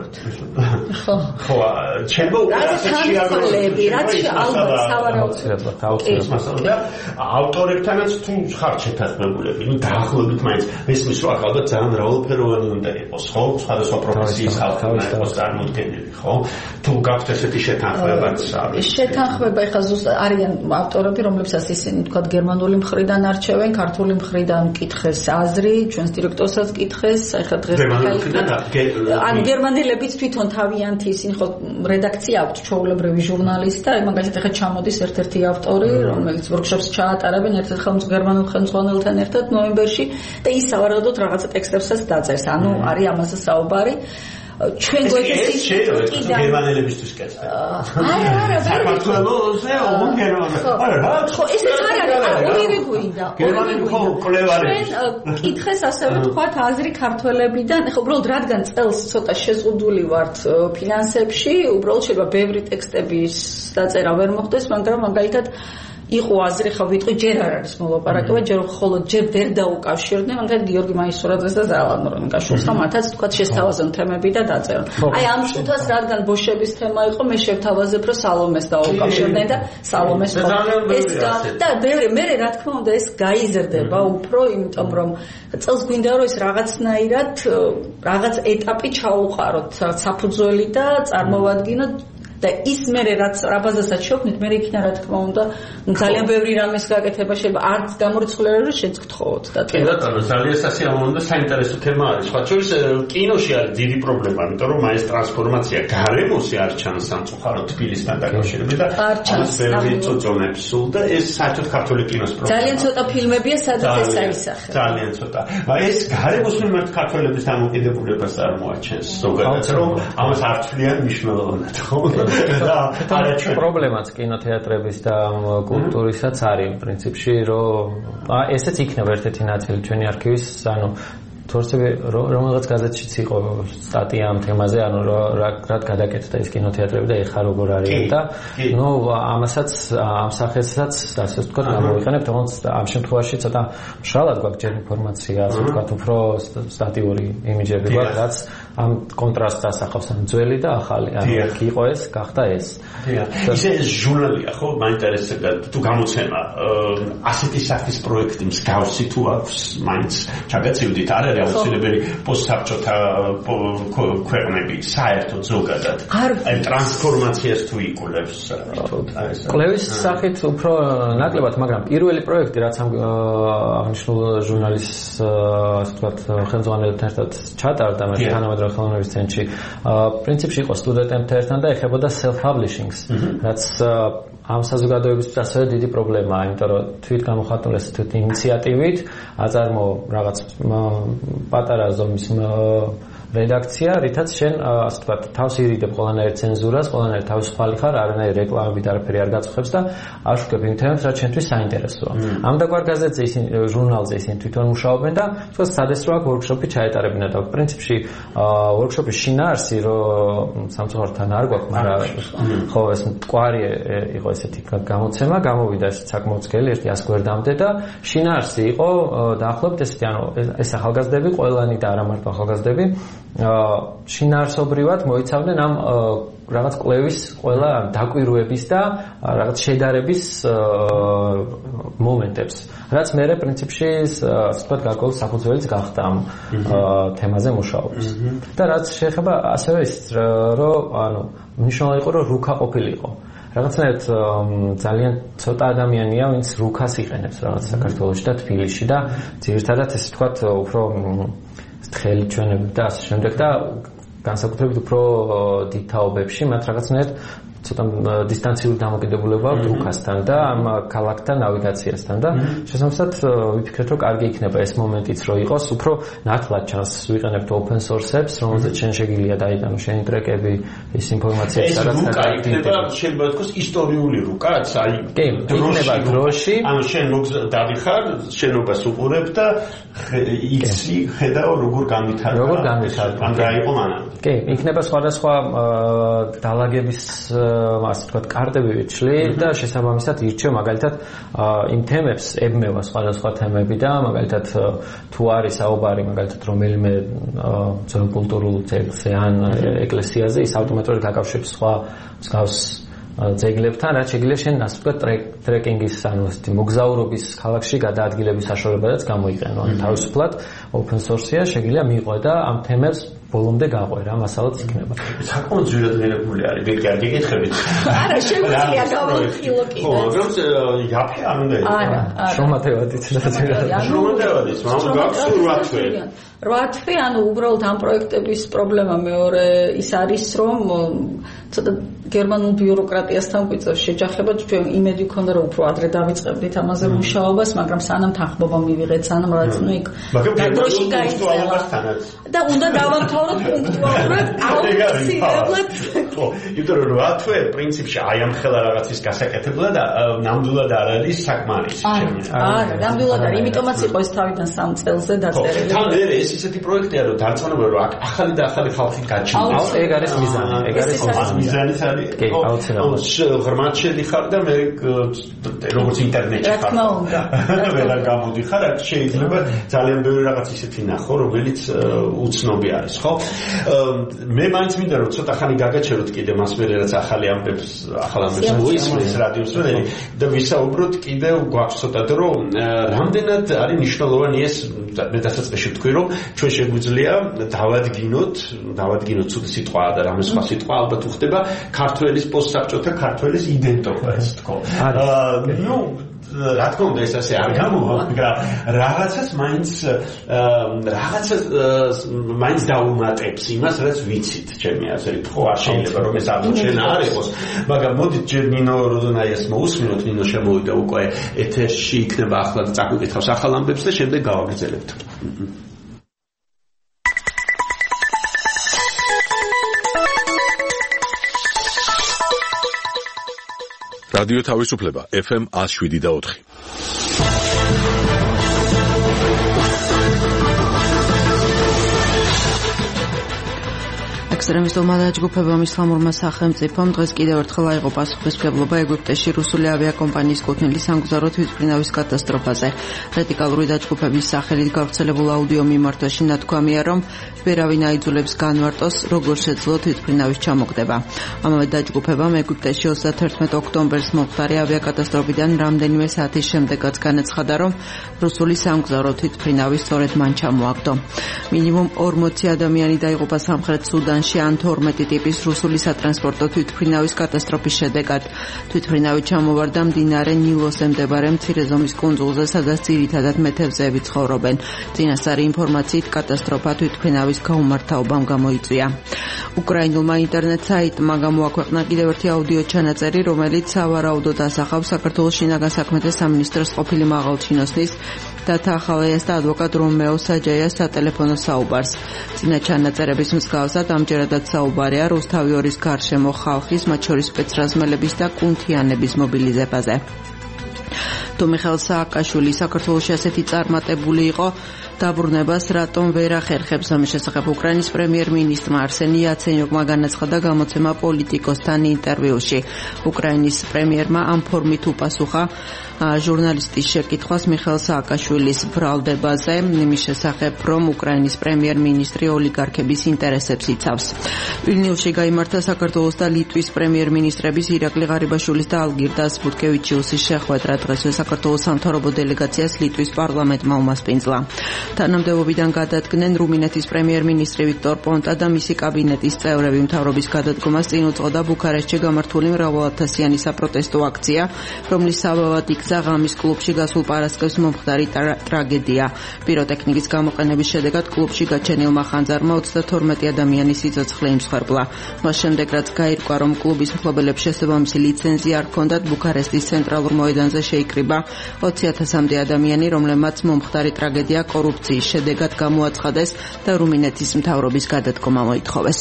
ხო. ხო, ჩემო რაცი ალბათ სავარაუდოდ და ავტორებთანაც თუ ხართ შეთანხმებულები, ну დაახლოებით მაინც მესმის რომ აქ ალბათ ძალიან მრავალფეროვანი უნდა იყოს, ხო? სხვადასხვა პროფესიის ხალხი უნდა იყოს წარმოდგენილი, ხო? თუ გაქვთ ესეთი შეთანხმებაც არის. შეთანხმება ეხლა ზუსტად არიან ავტორები, რომლებსაც ისინი თქვა გერმანული მხრიდან არჩევენ, ქართული მხრიდან კითხეს აზრი, ჩვენს დირექტორსაც კითხეს, ეხლა დღეს ან გერმანელებიც თვითონ თავიანთი ისინი ხო რედაქცია აქვთ ჩვეულებრივი ჟურნალისტი და მაგალითად ეხლა ჩამოდის ერთ-ერთი ავტორი, რომელიც ვორქშოპს ჩაატარებენ ერთ-ერთ გერმანულ ხელმძღვანელთან ერთად ნოემბერში და ის სავარაუდოდ რაღაცა ტექსტებსაც დაწერს. ანუ არის ამაზე საუბარი. ჩვენ გვეცეს კიდე გერმანელებისთვის კეთდა. არა, არა, საქართველოსზე ოგერმანე. არა, ხო, ესეც არ არის, ორივე გვინდა. გერმანელი ხო კვლევარი. ჩვენ კითხეს ასევე თქვათ აზრი ქართველებიდან, ხო, უბრალოდ რადგან წელს ცოტა შეზღუდული ვართ ფინანსებში, უბრალოდ შეიძლება ბევრი ტექსტების დაწერა ვერ მოხდეს, მაგრამ მაგალითად იყო აზრი, ხო ვიტყვი, ჯერ არ არის მოლაპარაკება, ჯერ მხოლოდ ჯერ ვერ დაუკავშირდნენ, მაგალითად გიორგი მაისურაძეს და ზალან მორონიკაშვილს და მათაც თქვათ შესთავაზონ თემები და დაწერონ. აი ამ შუთას რადგან ბოშების თემა იყო, მე შევთავაზებ, რომ სალომეს დაუკავშირდნენ და სალომეს ეს და ბევრი მე რა თქმა უნდა ეს გაიზრდება უფრო, იმიტომ რომ წელს გვინდა რომ ეს რაღაცნაირად რაღაც ეტაპი ჩაუყაროთ საფუძველი და წარმოვადგინოთ და ის მე რაც რაბაზასაც შევქმნით, მე იქნა რა თქმა უნდა ძალიან ბევრი რამეს გაკეთება შეიძლება არც გამორიცხულება რომ შენც გთხოვოთ და კი ბატონო ძალიან სასიამოვნო და საინტერესო თემა არის. სხვა შორის კინოში არის დიდი პრობლემა, იმიტომ რომ ეს ტრანსფორმაცია გარემოსი არ ჩანს სამწუხაროდ თბილისთან დაკავშირებით და არის ბევრი წოწონებს სულ და ეს საერთოდ ქართული კინოს პრობლემაა. ძალიან ცოტა ფილმებია, სადაც ეს აისახება. ძალიან ცოტა. ეს გარემოს მიმართ ქართველების დამოკიდებულებას წარმოაჩენს ზოგადად, რომ ამას არ თვლიან მნიშვნელოვნად, ხო? პრობლემაც კინოთეატრების და კულტურისაც არის პრინციპში, რომ ესეც იქნება ერთ-ერთი ნაწილი ჩვენი არქივის, ანუ თორსები რომელიღაც გაზეთშიც იყო სტატია ამ თემაზე, ანუ რა გადაკეთდა ეს კინოთეატრები და ეხა როგორ არის და ნუ ამასაც ამ სახესაც ასე ვთქვათ გამოვიყენებთ, თუმცა ამ შემთხვევაში ცოტა მშრალად გვაქვს ჯერ ინფორმაცია, ასე ვთქვათ, უფრო სტატიური იმიჯები გვაქვს, რაც ამ კონტრასტს ასახავს, ან ძველი და ახალი, ანუ იქ იყო ეს, გახდა ეს. ისე ეს ჟურნალია, ხო, მაინტერესებდა თუ გამოცემა ასეთი სახის პროექტი მსგავსი თუ აქვს, მაინც ჩაგაცივდით, არ არის აუცილებელი პოსტსაბჭოთა ქვეყნები საერთოდ ზოგადად აი ტრანსფორმაციას თუ იკვლევს კვლევის სახით უფრო ნაკლებად, მაგრამ პირველი პროექტი რაც ამ აღნიშნულ ჟურნალის ასე ვთქვათ ხელმძღვანელთან ერთად ჩატარდა მე თანამედროვე ხელოვნების ცენტრში პრინციპში იყო სტუდენტებთან ერთად და ეხებოდა self publishing-ს, რაც ამ საზოგადოებისთვის ასევე დიდი პრობლემაა, იმიტომ რომ თვით გამოხატული თვით ინიციატივით აწარმო რაღაც პატარა ზომის რედაქცია, რითაც შენ ასე ვთქვათ თავს ირიდებ ყველანაირ ცენზურას, ყველანაირ თავისუფალი ხარ, არანაირი რეკლამები და არაფერი არ გაწუხებს და აშუქებ იმ თემებს, რაც შენთვის საინტერესოა. ამ დაგვარ გაზეთზე ისინი ჟურნალზე ისინი თვითონ მუშაობენ და თქოს სადესრო აქ ვორქშოპი ჩაეტარებინა და პრინციპში ვორქშოპის შინაარსი რომ სამწუხაროდ არ გვაქვს, მაგრამ ხო ეს მტკვარი იყო ესეთი გამოცემა, გამოვიდა ეს საკმაოდ ძლიერი ერთი ას გვერდამდე და შინაარსი იყო დაახლოებით ესეთი, ანუ ეს ახალგაზრდები ყველანი და არა მარტო ახალგაზრდები შინაარსობრივად მოიცავდნენ ამ რაღაც კვლევის ყველა დაკვირვების და რაღაც შედარების მომენტებს, რაც მე პრინციპში ასე ვთქვათ გარკვეული საფუძველიც გახდა ამ თემაზე მუშაობის. და რაც შეეხება ასევე ის რომ ანუ მნიშვნელოვანი იყო რომ რუქა ყოფილიყო. რაღაცნაირად ძალიან ცოტა ადამიანია, ვინც რუქას იყენებს რაღაც საქართველოში და თბილისში და ძირითადად ესე ვთქვათ უფრო თხელი ჩვენები და ასე შემდეგ და განსაკუთრებით უფრო დიდ თაობებში მათ რაღაცნაირად ცოტა დისტანციური დამოკიდებულება აქვს რუქასთან და ამ ქალაქთან ნავიგაციასთან და შესაბამისად ვიფიქრეთ რომ კარგი იქნება ეს მომენტიც რომ იყოს უფრო ნათლად ჩანს ვიყენებთ open source-ებს რომელზეც შენ შეგიძლია დაიტანო შენი ტრეკები ის ინფორმაცია სადაც იქნება შეიძლება თქოს ისტორიული რუკაც აი იქნება დროში ანუ შენ დავიხარ შენობას უყურებ და იცი ხედავ როგორ განვითარდა როგორ განვითარდა ან გაიყო მანამდე კი იქნება სხვადასხვა დალაგების ასე ვთქვათ კარტები ვიჩლი და შესაბამისად ირჩევ მაგალითად იმ თემებს ებმევა სხვადასხვა თემები და მაგალითად თუ არის საუბარი მაგალითად რომელიმე ძველ კულტურულ ძეგლზე ან ეკლესიაზე ის ავტომატურად გაკავშირებს სხვა მსგავს ძეგლებთან რაც შეგვიძლია შენ ასე ვთქვათ ტრეკინგის ანუ ასეთი მოგზაურობის ქალაქში გადაადგილების საშუალებაც გამოიყენო ან თავისუფლად open source-ია შეგვიძლია მიიღო და ამ თემებს ბოლომდე გაყვერა, მასალაც იქნება. საკმაოდ ძვირად მიღებული არის, ბიჭი, კარგი გითხებით. არა, შეგვიძლია გავიხილო კიდე. ხო, მაგრამ იაფე არ უნდა იყოს. არა, არა. შრომათევადით რა თქმა შრომათევადით, მაგრამ გაქვს რვა თვე. რვა თვე, ანუ უბრალოდ ამ პროექტების პრობლემა მეორე ის არის, რომ ცოტა გერმანულ ბიუროკრატიასთან გვიწევს შეჯახება, ჩვენ იმედი გქონდა რომ უფრო ადრე დავიწყებდით ამაზე მუშაობას, მაგრამ სანამ თანხმობა მივიღეთ, სანამ რაც ნუ იქ დროში გაიწელა. და უნდა დავამთავროთ პუნქტუალურად, აუცილებლად. ხო, იმიტომ რომ რვა თვე პრინციპში აი ამ ხელა რაღაცის გასაკეთებლად ნამდვილად არ არის საკმარისი. არა, ნამდვილად არის, იმიტომაც იყო ეს თავიდან სამ წელზე დაწერილი. თან ერე ეს ისეთი პროექტია რომ დარწმუნება რომ აქ ახალი და ახალი ხალხი გაჩნდება. ეგ არის მიზანი, ეგ არის მიზანიც არის. კი, აუცილებლად. ღრმად შედიხარ და მე როგორც ინტერნეტში ხარ. რა თქმა უნდა. ვერა გამოდიხარ, აქ შეიძლება ძალიან ბევრი რაღაც ისეთი ნახო, რომელიც უცნობი არის, ხო? მე მაინც მინდა რომ ცოტა ხანი გაგაჩეროთ კიდე მას მერე რაც ახალი ამბებს, ახალ ამბებს მოისმენს რადიოს მერე და ვისაუბროთ კიდე გვაქვს ცოტა დრო, რამდენად არის მნიშვნელოვანი ეს მე დასაწყისში ვთქვი რომ ჩვენ შეგვიძლია დავადგინოთ, დავადგინოთ ცუდი სიტყვაა და რამე სხვა სიტყვა ალბათ უხდება ქართველის პოსტსაბჭოთა ქართველის იდენტობა ეს თქო. ნუ რა თქმა უნდა ეს ასე არ გამოვა, მაგრამ რაღაცას მაინც რაღაცას მაინც დაუმატებს იმას, რაც ვიცით, ჩემი აზრით. ხო, არ შეიძლება რომ ეს აღმოჩენა არ იყოს, მაგრამ მოდით ჯერ ნინო როდონაიას მოусმინოთ, ნინო შემოვიდა უკვე ეთერში იქნება ახლა და წაგვიკითხავს ახალ ამბებს და შემდეგ გავაგრძელებთ. რადიო თავისუფლება ეფ ემ one oh seven და four. ექსტრემისტულმა დაჯგუფებამ ისლამურმა სახელმწიფომ დღეს კიდევ ერთხელ აიღო პასუხისმგებლობა ეგვიპტეში რუსული ავიაკომპანიის კუთვნილი სამგზავრო თვითმფრინავის კატასტროფაზე. რადიკალური დაჯგუფების სახელით გავრცელებულ აუდიო მიმართვაში ნათქვამია, რომ ვერავინ აიძულებს განვარტოს, როგორ შეძლო თვითმფრინავის ჩამოგდება. ამავე დაჯგუფებამ ეგვიპტეში ოცდათერთმეტ ოქტომბერს მომხდარი ავიაკატასტროფიდან რამდენიმე საათის შემდეგაც განაცხადა, რომ რუსული სამგზავრო თვითმფრინავი სწორედ მან ჩამოაგდო. მინიმუმ ორმოცი ადამიანი დაიღუპა სამხრეთ სუდანში ან თორმეტი ტიპის რუსული სატრანსპორტო თვითმფრინავის კატასტროფის შედეგად. თვითმფრინავი ჩამოვარდა მდინარე ნილოსზე მდებარე მცირე ზომის კუნძულზე, სადაც ძირითადად მეთევზეები ცხოვრობენ. წინასწარი ინფორმაციით კატასტროფა თვითმფრინავის გაუმართავობამ გამოიწვია. უკრაინულმა ინტერნეტ საიტმა გამოაქვეყნა კიდევ ერთი აუდიო ჩანაწერი, რომელიც სავარაუდოდ ასახავს საქართველოს შინაგან საქმეთა სამინისტროს ყოფილი მაღალჩინოსნის დათა ახალაიას და ადვოკატ რომეო საჯაიას სატელეფონო საუბარს. წინა ჩანაწერების მსგავსად ამჯერადაც საუბარია რუსთავი ორის გარშემო ხალხის, მათ შორის სპეცრაზმელების და კუნთიანების მობილიზებაზე. თუ მიხეილ სააკაშვილი საქართველოში ასეთი წარმატებული იყო, დაბრუნებას რატომ ვერ ახერხებს? ამის შესახებ უკრაინის პრემიერ-მინისტრმა არსენი იაცენიუკმა განაცხადა გამოცემა პოლიტიკოსთან ინტერვიუში. უკრაინის პრემიერმა ამ ფორმით უპასუხა ჟურნალისტის შეკითხვას მიხეილ სააკაშვილის ბრალდებაზე, იმის შესახებ, რომ უკრაინის პრემიერ-მინისტრი ოლიგარქების ინტერესებს იცავს. ვილნიუსში გაიმართა საქართველოს და ლიტვის პრემიერ-მინისტრების ირაკლი ღარიბაშვილის და ალგირდას ბუტკევიჩიუსის შეხვედრა. დღესვე საქართველოს სამთავრობო დელეგაციას ლიტვის პარლამენტმა უმასპინძლა. თანამდებობიდან გადადგნენ რუმინეთის პრემიერ-მინისტრი ვიქტორ პონტა და მისი კაბინეტის წევრები. მთავრობის გადადგომას წინ უძღოდა ბუქარესტში გამართული მრავალათასიანი საპროტესტო აქცია, რომლის საბაბად იქცა ღამის კლუბში გასულ პარასკევს მომხდარი ტრაგედია. პიროტექნიკის გამოყენების შედეგად კლუბში გაჩენილმა ხანძარმა ოცდათორმეტი ადამიანის სიცოცხლე იმსხვერპლა. მას შემდეგ რაც გაირკვა, რომ კლუბის მფლობელებს შესაბამისი ლიცენზია არ ჰქონდათ, ბუქარესტის ცენტრალურ მოედანზე შეიკრიბა ოცი ათასამდე ადამიანი, რომლებმაც მომხდარი ტრაგედია კორუფციის შედეგად გამოაცხადეს და რუმინეთის მთავრობის გადადგომა მოითხოვეს.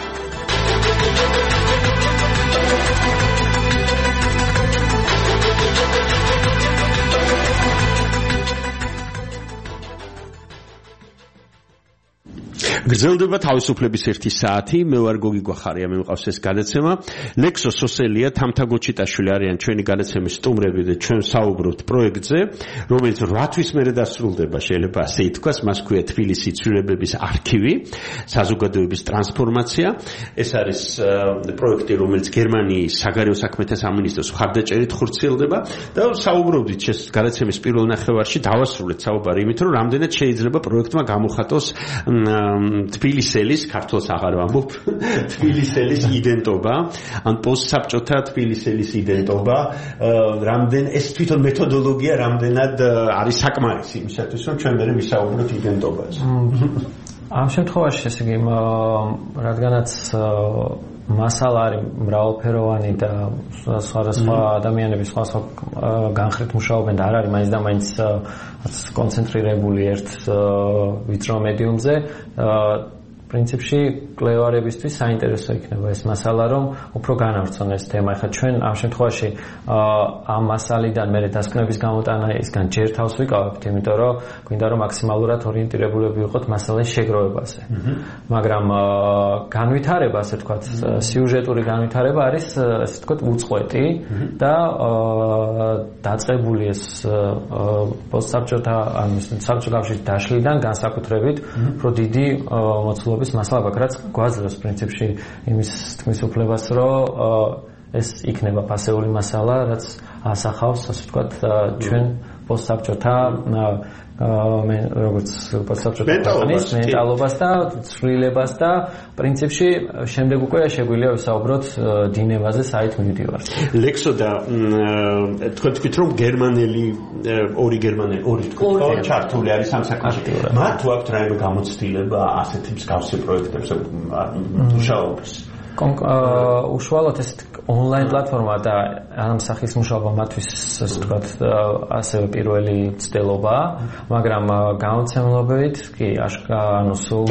გრძელდება თავისუფლების ერთი საათი. მე ვარ გოგი გვახარია, მე მყავს ეს გადაცემა. ლექსო სოსელია, თამთაგოჩიტაშვილი არიან ჩვენი გადაცემის სტუმრები და ჩვენ საუბრობთ პროექტზე, რომელიც რვა თვის მერე დასრულდება, შეიძლება ასე ითქვას. მას ქვია თბილისის ცვლილებების არქივი, საზოგადოების ტრანსფორმაცია. ეს არის პროექტი, რომელიც გერმანიის საგარეო საქმეთა სამინისტროს მხარდაჭერით ხორციელდება და საუბრობდით ეს გადაცემის პირველ ნახევარში დავასრულეთ საუბარი იმით, რომ რამდენად შეიძლება პროექტმა გამოხატოს თბილისელის, ქართულს აღარ ვამბობ, თბილისელის იდენტობა, ან პოსტსაბჭოთა თბილისელის იდენტობა, რამდენ ეს თვითონ მეთოდოლოგია რამდენად არის საკმარისი იმისათვის, რომ ჩვენ მერე ვისაუბროთ იდენტობაზე. ამ შემთხვევაში ესე იგი, რადგანაც მასალა არის მრავალფეროვანი და სხვადასხვა ადამიანები სხვადასხვა განხრით მუშაობენ და არ არის მაინც და მაინც კონცენტრირებული ერთ ვიწრო მედიუმზე, პრინციპში კვლევარებისთვის საინტერესო იქნება ეს მასალა, რომ უფრო განავრცონ ეს თემა. ეხლა ჩვენ ამ შემთხვევაში ამ მასალიდან მერე დასკვნების გამოტანა ისგან ჯერ თავს ვიკავებთ, იმიტომ რომ გვინდა რომ მაქსიმალურად ორიენტირებულები ვიყოთ მასალის შეგროვებაზე. მაგრამ განვითარება, ასე ვთქვათ, სიუჟეტური განვითარება არის, ასე ვთქვათ, უწყვეტი და დაწყებული ეს პოსტსაბჭოთა ან საბჭოთა კავშირის დაშლიდან განსაკუთრებით, რომ დიდი მოცულობა მასალა რაც გვაძლევს პრინციპში იმის თქმის უფლებას, რომ ეს იქნება პასეული მასალა, რაც ასახავს, ასე ვთქვათ, ჩვენ პოსტსაბჭოთა მე როგორც პოსტსაბჭოთა მენტალობას და ცვლილებას და პრინციპში შემდეგ უკვე შეგვიძლია ვისაუბროთ დინებაზე, საით მივდივართ. ლექსო და თქვენ თქვით რომ გერმანელი ორი გერმანელი ორი თქვით ჩართული არის ამ საქმეში. მათ თუ აქვთ რაიმე გამოცდილება ასეთი მსგავსი პროექტებზე მუშაობის? უშუალოდ ეს ონლაინ პლატფორმა და ამ სახის მუშაობა მათთვის, ასე ვთქვათ, ასევე პირველი ცდელობა, მაგრამ გამოცემლობით კი ანუ სულ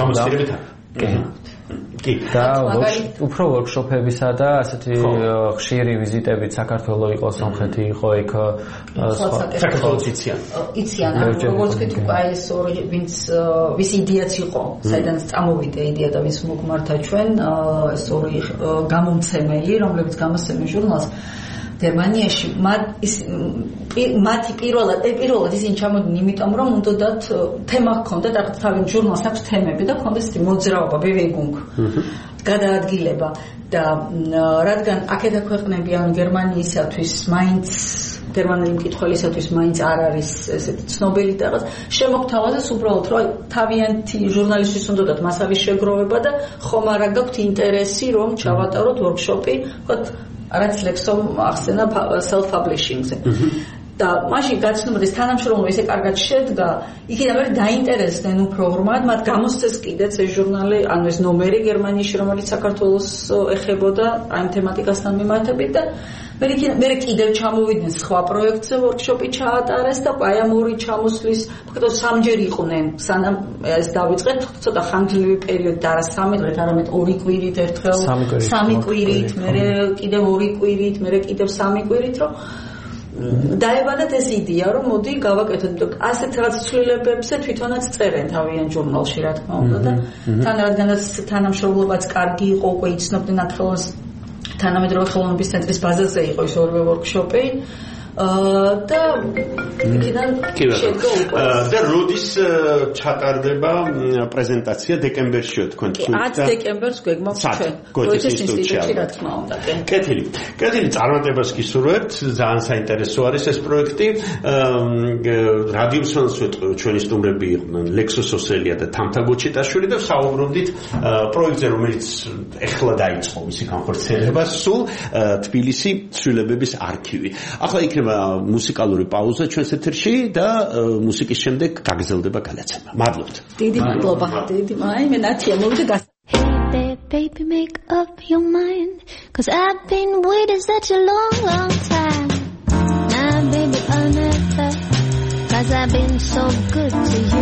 კი და უფრო ვორქშოპებისა და ასეთი ხშირი ვიზიტებით საქართველოს იყო, სომხეთი იყო, იქ საქართველოს იციან. იციან, როგორც ვთქვით, უკვე ეს ორი ვინც ვის იდეაც იყო, საიდანაც წამოვიდა იდეა და ვის მოგმართა ჩვენ ეს ორი გამომცემელი, რომლებიც გამოსცემენ ჟურნალს გერმანიაში, მათი პირველად პირველად ისინი ჩამოდნენ, იმიტომ რომ უნდათ თემა ჰქონდათ, რაღაც თავი ჟურნალს აქვს თემები და ჰქონდეს ის მოძრაობა, ბევეგუნგ, გადაადგილება და რადგან აქეთა ქვეყნები ან გერმანიისათვის მაინც გერმანელი მკითხველისათვის მაინც არ არის ესეთი ცნობილი და რაღაც შემოგთავაზეს უბრალოდ რომ თავიანთი ჟურნალისტის უნდათ მასალის შეგროვება და ხომ არა გაქვთ ინტერესი რომ ჩავატაროთ ვორქშოპი, ვთქვათ რაც ლექსომ ახსენა self-publishing-ზე. და მაშინ გაცნობთ ეს თანამშრომლობა ისე კარგად შედგა, იქიდან მე დაინტერესდნენ უფრო ღრმად, მათ გამოსცეს კიდეც ეს ჟურნალი, ანუ ეს ნომერი გერმანიაში, რომელიც საქართველოს ეხებოდა ამ თემატიკასთან მიმართებით და მე მე კიდევ ჩამოვიდნენ სხვა პროექტზე, ვორქშოპი ჩაატარეს და აი ამ ორი ჩამოსვლის, ფაქტობრივად სამჯერ იყვნენ, სანამ ეს დავიწყეთ, ცოტა ხანგრძლივი პერიოდი და არა სამი დღით, არამედ ორი კვირით ერთხელ, სამი კვირით, მე კიდევ ორი კვირით, მე კიდევ სამი კვირით, რომ დაებადათ ეს იდეა, რომ მოდი გავაკეთოთ, იმიტომ ასეთ რაღაც ცვლილებებზე თვითონაც წერენ თავიანთ ჟურნალში, რა თქმა უნდა და თან რადგანაც თანამშრომლობაც კარგი იყო, უკვე იცნობდნენ აქ ხელოვნების თანამედროვე ხელოვნების ცენტრის ბაზაზე იყო ის ორივე ვორქშოპი. და იქიდან შედგა უკვე და როდის ჩატარდება პრეზენტაცია დეკემბერშიო თქვენ ათ დეკემბერს გვეგმავს ჩვენ გოეთეს ინსტიტუტში რა თქმა უნდა კეთილი კეთილი წარმატებას გისურვებთ ძალიან საინტერესო არის ეს პროექტი რადიოსანს ვეტყვი ჩვენი სტუმრები იყვნენ ლექსოს ოსელია და თამთა გოჩიტაშვილი და საუბრობდით პროექტზე რომელიც ეხლა დაიწყო მისი განხორციელება სულ თბილისი ცვლილებების არქივი ახლა იქნება მუსიკალური პაუზა ჩვენს ეთერში და მუსიკის შემდეგ გაგრძელდება განაცემა. მადლობთ. დიდი მადლობა. დიდი მაი მე ნათია მოვიდა გას Hey baby make up your mind cause I've been waiting such a long long time. Now baby I'll never cause I've been so good to you.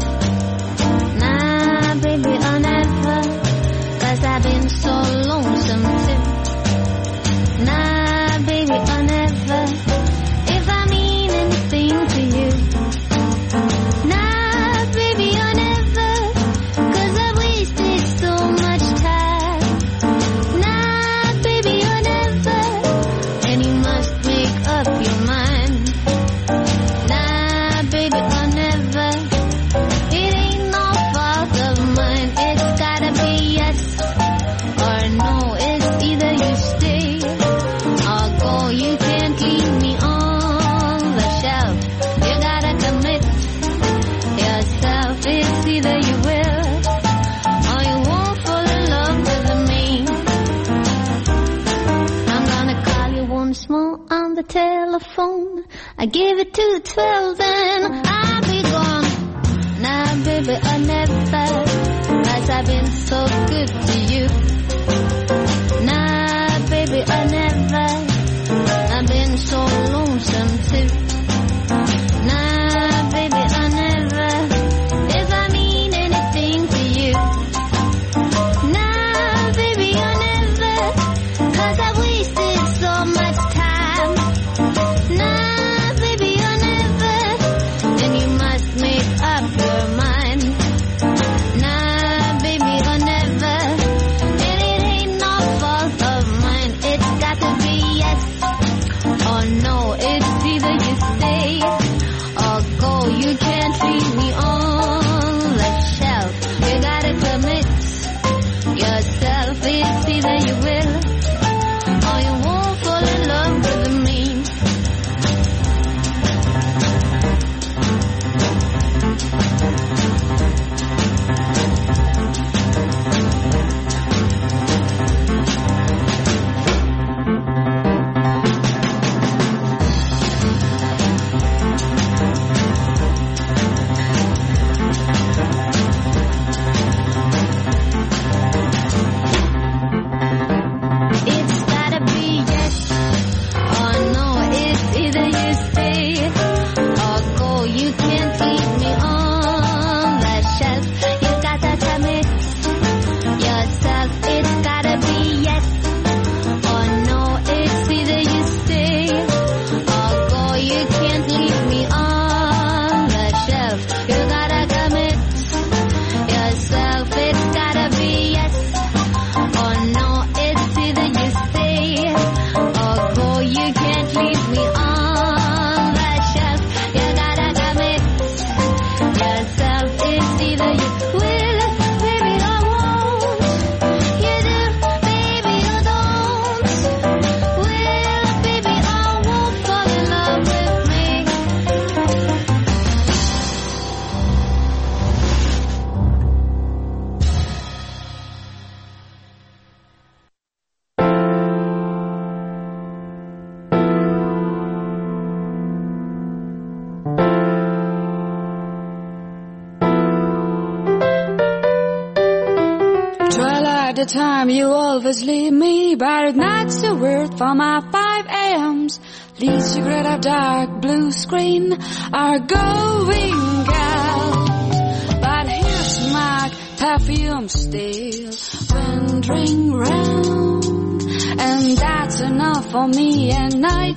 Nah baby I'll never cause I've been so lonesome too. Nah baby I'll never if I mean anything to you. Nah, baby, I'll never, cause I've wasted so much time. Nah, baby, I'll never, and you must make up your mind. Nah, baby, I'll never, it ain't no fault of mine. It's gotta be yes or no. It's either you stay or go. You can't keep me on. It's either you will or you won't fall in love with me. I'm gonna call you once more on the telephone. I give it to twelve then I'll be gone. Nah baby I never cause I've been so good to you. Nah baby I never I've been so lonesome too. Nah baby I never if I mean anything to you. Nah, baby, I'll never, cause I wasted so much time. Nah, baby, I'll never, then you must make up your mind. Nah, baby, I'll never, and it ain't no fault of mine. It's got to be yes or no. It's either you stay or go. You can't treat me on yourself. It's either you will or you won't fall in love with me. Time you always leave me, but at night's a word for my five a.m.s. Lead secret of dark blue screen are going out. But here's my perfume still wandering round, and that's enough for me at night.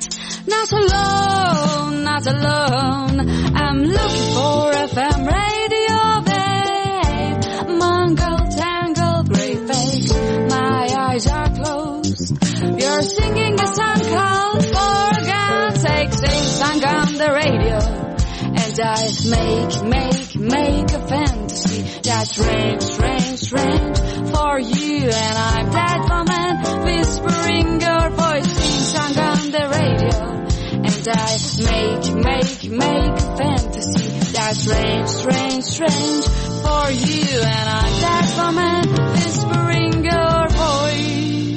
Not alone, not alone. I'm looking for F M radio, babe. Mongol, tangled, gray face. My eyes are closed. You're singing a song called For God's Sake. Sing song on the radio. And I make, make, make a fantasy that's strange, strange, strange for you. And I'm that woman whispering your voice. Sing song on the radio. And I make, make, make a fantasy that's strange, strange, strange for you. And I'm that woman whispering your voice.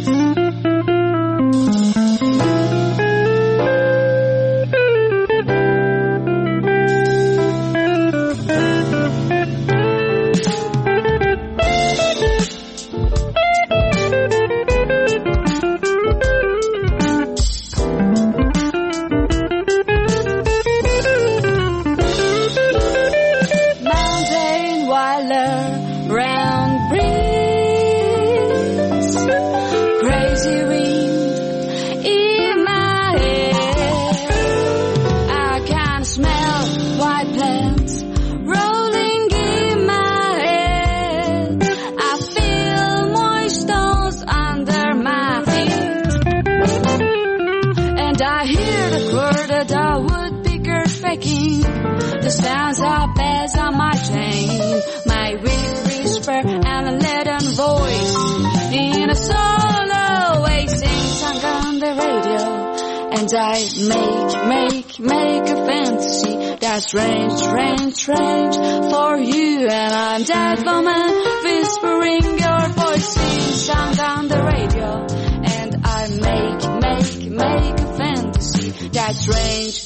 The sounds of bells on my chain, my weak whisper and a leaden voice in a solo way, sing song on the radio. And I make, make, make a fantasy that's strange, strange, strange for you. And I'm that woman whispering your voice, sing song on the radio. And I make, make, make a fantasy that's strange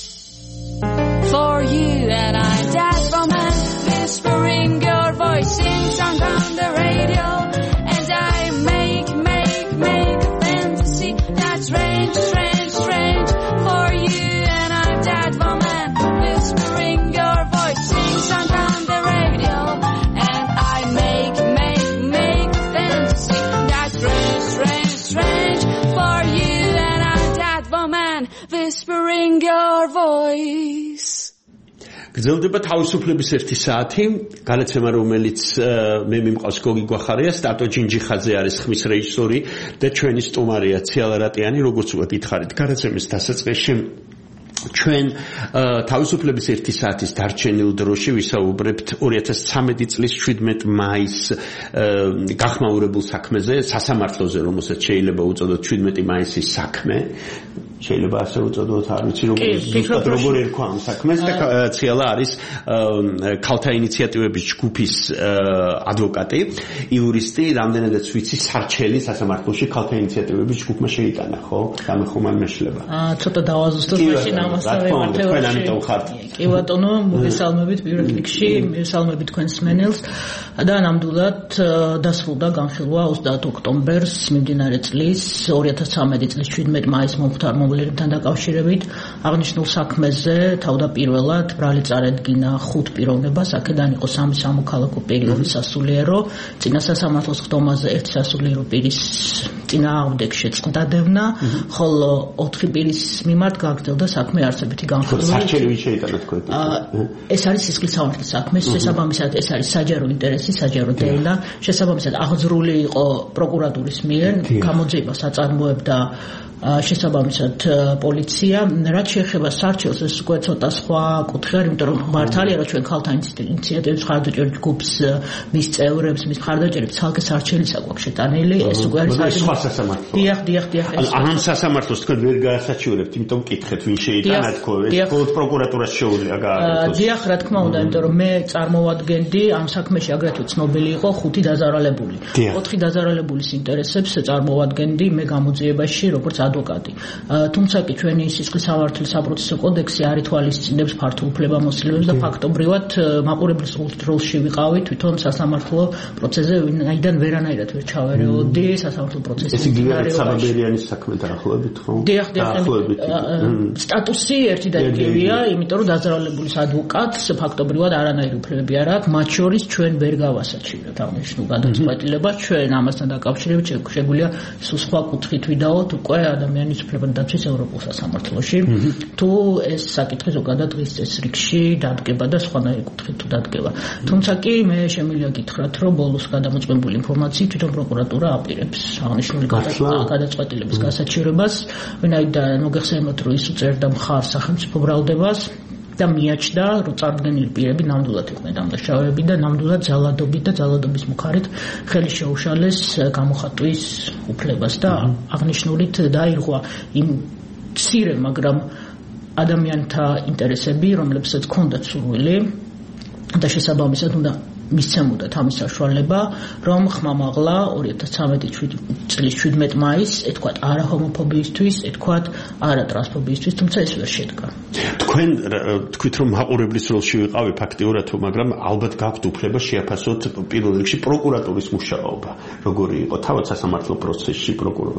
for you. And I'm that woman whispering your voice, sing song on the radio. And I make, make, make a fantasy that's strange, strange, strange for you. And I'm that woman whispering your voice, sing song on the radio. And I make, make, make a fantasy that's strange, strange, strange for you. And I'm that woman whispering your voice. გრძელდება თავისუფლების ერთი საათი, განაცემა რომელიც მე მიმყავს გოგი გვახარია, სტატო ჯინჯიხაძე არის ხმის რეჟისორი და ჩვენი სტუმარია ციალა რატიანი, როგორც უკვე გითხარით, განაცემის დასაწყისში ჩვენ თავისუფლების ერთი საათის დარჩენილ დროში ვისაუბრებთ ორი ათას ცამეტი წლის შვიდმეტი მაისს გახმაურებულ საქმეზე, სასამართლოზე, რომელსაც შეიძლება უწოდოთ შვიდმეტი მაისის საქმე. შეიძლება ასე უწოდოთ, არ ვიცი როგორ როგორ ერქვა ამ საქმეს და ციალა არის ქალთა ინიციატივების ჯგუფის ადვოკატი, იურისტი, რამდენადაც ვიცი, სარჩელი სასამართლოში ქალთა ინიციატივების ჯგუფმა შეიტანა, ხო? გამეხომარ მეშლება. აა ცოტა დავაზუსტოთ მაშინ ამასთან მიმართებაში. კი ბატონო, მოგესალმებით პირველ რიგში, მოგესალმებით თქვენს მსმენელს და ნამდვილად დასრულდა განხილვა ოცდაათ ოქტომბერს მიმდინარე წლის ორი ათას ცამეტი წლის შვიდმეტი მაისს მომხდარ მოვლენებთან დაკავშირებით აღნიშნულ საქმეზე თავდაპირველად ბრალი წარედგინა ხუთ პიროვნებას, აქედან იყო სამი სამოქალაქო პირი, ორი სასულიერო, წინა სასამართლოს ხდომაზე ერთი სასულიერო პირის წინააღმდეგ შეწყდადევნა, ხოლო ოთხი პირის მიმართ გაგრძელდა საქმე არსებითი განხილვა. სარჩელი ვინ შეიტანა თქვენ? ეს არის სისხლის სამართლის საქმე, შესაბამისად ეს არის საჯარო ინტერესი, საჯარო დეილა, შესაბამისად აღძრული იყო პროკურატურის მიერ, გამოძიებას აწარმოებდა შესაბამისად პოლიცია. რაც შეეხება სარჩელს, ეს უკვე ცოტა სხვა კუთხე არის, იმიტომ რომ მართალია რომ ჩვენ ქალთა ინიციატივის მხარდაჭერ ჯგუფს, მის წევრებს, მის მხარდაჭერებს ცალკე სარჩელისა გვაქვს შეტანილი, ეს უკვე არის სხვა სასამართლო. დიახ, დიახ, დიახ. ამ სასამართლოს თქვენ ვერ გაასაჩივრებთ, იმიტომ ვკითხეთ, ვინ შეიტანა თქო, ეს მხოლოდ პროკურატურას შეუძლია გააკეთოს. დიახ, რა თქმა უნდა, იმიტომ რომ მე წარმოვადგენდი ამ საქმეში აგრეთვე ცნობილი იყო ხუთი დაზარალებული. ოთხი დაზარალებულის ინტერესებს წარმოვადგენდი მე გამოძიებაში, როგორც ადვოკატი. თუმცა კი ჩვენი სისხლის სამართლის საპროცესო კოდექსი არ ითვალისწინებს ფართო უფლებამოსილებებს და ფაქტობრივად მაყურებლის როლში ვიყავი თვითონ სასამართლო პროცესზე, ვინაიდან ვერანაირად ვერ ჩავერეოდი სასამართლო პროცესის. ეს იგივე საბაბერიანის საქმე დაახლოებით, ხო? დიახ, დიახ. სტატუსი ერთი და იგივეა, იმიტომ რომ დაზარალებულის ადვოკატს ფაქტობრივად არანაირი უფლებები არ აქვს, მათ შორის ჩვენ ვერ გავასაჩივრებთ აღნიშნულ გადაწყვეტილებას, ჩვენ ამასთან დაკავშირებით შეგვიძლია სხვა კუთხით ვიდაოთ უკვე ადამიანის უფლებათა დაცვის ევროპულ სასამართლოში. თუ ეს საკითხი ზოგადად დღის წესრიგში დადგება და სხვანაირი კუთხით თუ დადგება. თუმცა კი მე შემიძლია გითხრათ, რომ ბოლოს გადამოწმებული ინფორმაციით თვითონ პროკურატურა აპირებს აღნიშნული გადაწყვეტილების გასაჩივრებას, ვინაიდან მოგეხსენებათ, რომ ის უწერდა მხარს სახელმწიფო ბრალდებას და მიაჩნდა, რომ წარდგენილი პირები ნამდვილად იყვნენ დამნაშავეები და ნამდვილად ძალადობით და ძალადობის მუხარით ხელი შეუშალეს გამოხატვის უფლებას და აღნიშნულით დაირღვა იმ მცირე, მაგრამ ადამიანთა ინტერესები, რომლებსაც ჰქონდათ სურვილი და შესაბამისად უნდა მისცემოდათ ამის საშუალება, რომ ხმამაღლა ორი ათას ცხრამეტი წლის შვიდმეტი მაისს ეთქვათ არა ჰომოფობიისთვის, ეთქვათ არა ტრანსფობიისთვის, თუმცა ეს ვერ შედგა. თქვენ თქვით, რომ მაყურებლის როლში ვიყავი ფაქტიურად, მაგრამ ალბათ გაქვთ უფლება შეაფასოთ პირველ რიგში პროკურატურის მუშაობა, როგორი იყო თავად სასამართლო პროცესში,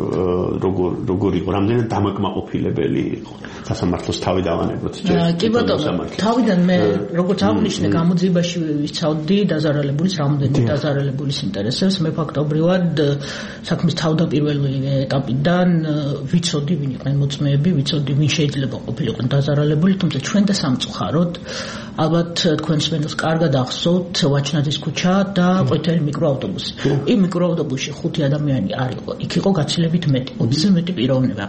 როგორ როგორ იყო, რამდენად დამაკმაყოფილებელი იყო სასამართლოს თავი დავანებოთ. კი ბატონო, თავიდან მე როგორც აღნიშნე, გამოძიებაში ვიცავდი დაზარალებულის რამდენი დაზარალებულის ინტერესებს. მე ფაქტობრივად საქმის თავდაპირველი ეტაპიდან ვიცოდი, ვინ იყვნენ მოწმეები, ვიცოდი, ვინ შეიძლება ყოფილიყო დაზარალებული, თუმცა ჩვენ და სამწუხაროდ ალბათ თქვენს მენელს კარგად ახსოვთ ვაჩნაძის ქუჩა და ყვითელი მიკროავტობუსი. იმ მიკროავტობუსში ხუთი ადამიანი არ იყო, იქ იყო გაცილებით მეტი, ოცზე მეტი პიროვნება.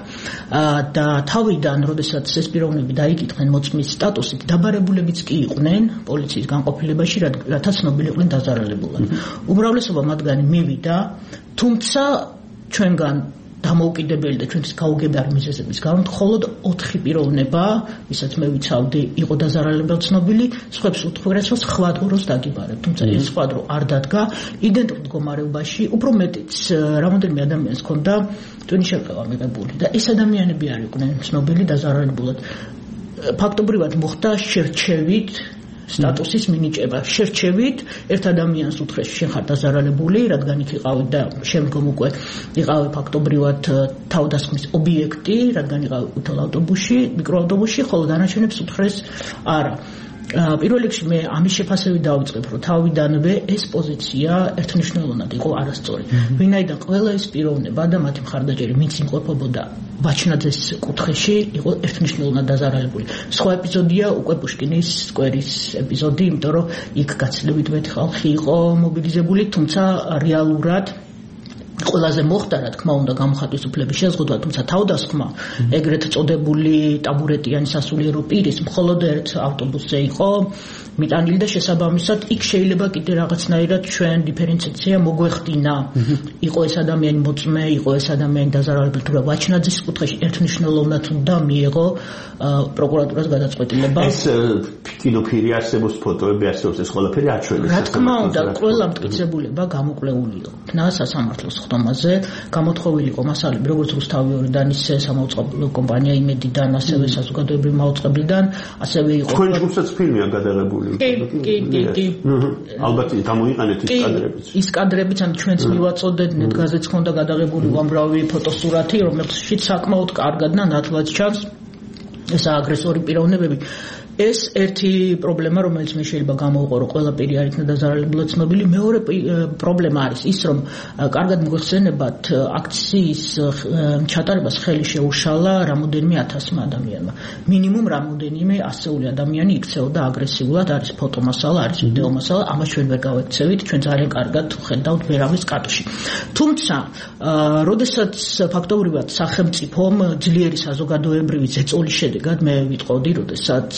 და თავიდან, როდესაც ეს პიროვნები დაიკითხნენ მოწმის სტატუსით, დაბარებულებიც კი იყვნენ პოლიციის განყოფილებაში, რათა ცნობილი იყვნენ დაზარალებულად. უმრავლესობა მათგანი მივიდა, თუმცა ჩვენგან დამოუკიდებელი და ჩვენთვის გაუგებარი მიზეზების გამო მხოლოდ ოთხი პიროვნება, ვისაც მე ვიცავდი, იყო დაზარალებული ცნობილი, სხვებს უთხრეს, რომ სხვა დროს დაგიბარებ, თუმცა ეს სხვა დრო არ დადგა იდენტურ მდგომარეობაში, უფრო მეტიც რამოდენიმე ადამიანს ჰქონდა ტვინი შეკავა მიღებული და ეს ადამიანები არ იყვნენ ცნობილი დაზარალებულად. ფაქტობრივად მოხდა შერჩევით სტატუსის მინიჭება. შერჩევით ერთ ადამიანს უთხრეს, შენ ხარ დაზარალებული, რადგან იქ იყავი და შემდგომ უკვე იყავი ფაქტობრივად თავდასხმის ობიექტი, რადგან იყავი უთელ ავტობუსში, მიკროავტობუსში, ხოლო დანარჩენებს უთხრეს არა. პირველ რიგში მე ამის შეფასებით დავიწყებ, რომ თავიდანვე ეს პოზიცია ერთნიშნულოვნად იყო არასწორი. ვინაიდან ყველა ეს პიროვნება და მათი მხარდაჭერი, ვინც იმყოფებოდა ვაჩნაძეს კუთხეში, იყო ერთნიშნულოვნად დაზარალებული. სხვა ეპიზოდია უკვე პუშკინის სკვერის ეპიზოდი, იმიტომ რომ იქ გაცილებით მეტი ხალხი იყო მობილიზებული, თუმცა რეალურად ყველაზე მოხდა, რა თქმა უნდა, გამოხატვის უფლების შეზღუდვა, თუმცა თავდასხმა ეგრეთ წოდებული ტაბურეტიანი სასულიერო პირის მხოლოდ ერთ ავტობუსზე იყო მიტანილი და შესაბამისად იქ შეიძლება კიდე რაღაცნაირად ჩვენ დიფერენციაცია მოგვეხდინა. იყო ეს ადამიანი მოწმე, იყო ეს ადამიანი დაზარალებული, თუ რა ვაჩნაძის კუთხეში ერთნიშნულოვნად უნდა მიიღო პროკურატურას გადაწყვეტილება. ეს კინოფილმი არსებობს, ფოტოები არსებობს, ეს ყველაფერი აჩვენეს. რა თქმა უნდა, ყველა მტკიცებულება გამოკვლეული იქნა სასამართლოს ხდომაზე, გამოთხოვილი იყო მასალები როგორც რუსთავი ორიდან, ისე სამაუწყებლო კომპანია იმედიდან, ასევე საზოგადოებრივი მაუწყებლიდან, ასევე იყო თქვენ ჯგუფსაც ფილმია გადაღებული. კი, კი, კი, კი. ალბათ გამოიყენეთ ის კადრებიც. ის კადრებიც ან ჩვენც მივაწოდეთ, ნეტგაზეც ჰქონდა გადაღებული უამრავი ფოტოსურათი, რომელშიც საკმაოდ კარგად და ნათლად ჩანს ეს აგრესორი პიროვნებები. ეს ერთი პრობლემა, რომელიც მე შეიძლება გამოვიყო, რომ ყველა პირი არ იქნა დაზარალებულად ცნობილი. მეორე პრობლემა არის ის, რომ კარგად მოგეხსენებათ, აქციის ჩატარებას ხელი შეუშალა რამოდენიმე ათასმა ადამიანმა. მინიმუმ რამოდენიმე ასეული ადამიანი იქცეოდა აგრესიულად, არის ფოტომასალა, არის ვიდეო მასალა, ამას ჩვენ ვერ გავექცევით, ჩვენ ძალიან კარგად ხედავთ ბერავის კადრში. თუმცა, როდესაც ფაქტობრივად სახელმწიფომ ძლიერი საზოგადოებრივი ზეწოლის შედეგად მე ვიტყოდი, როდესაც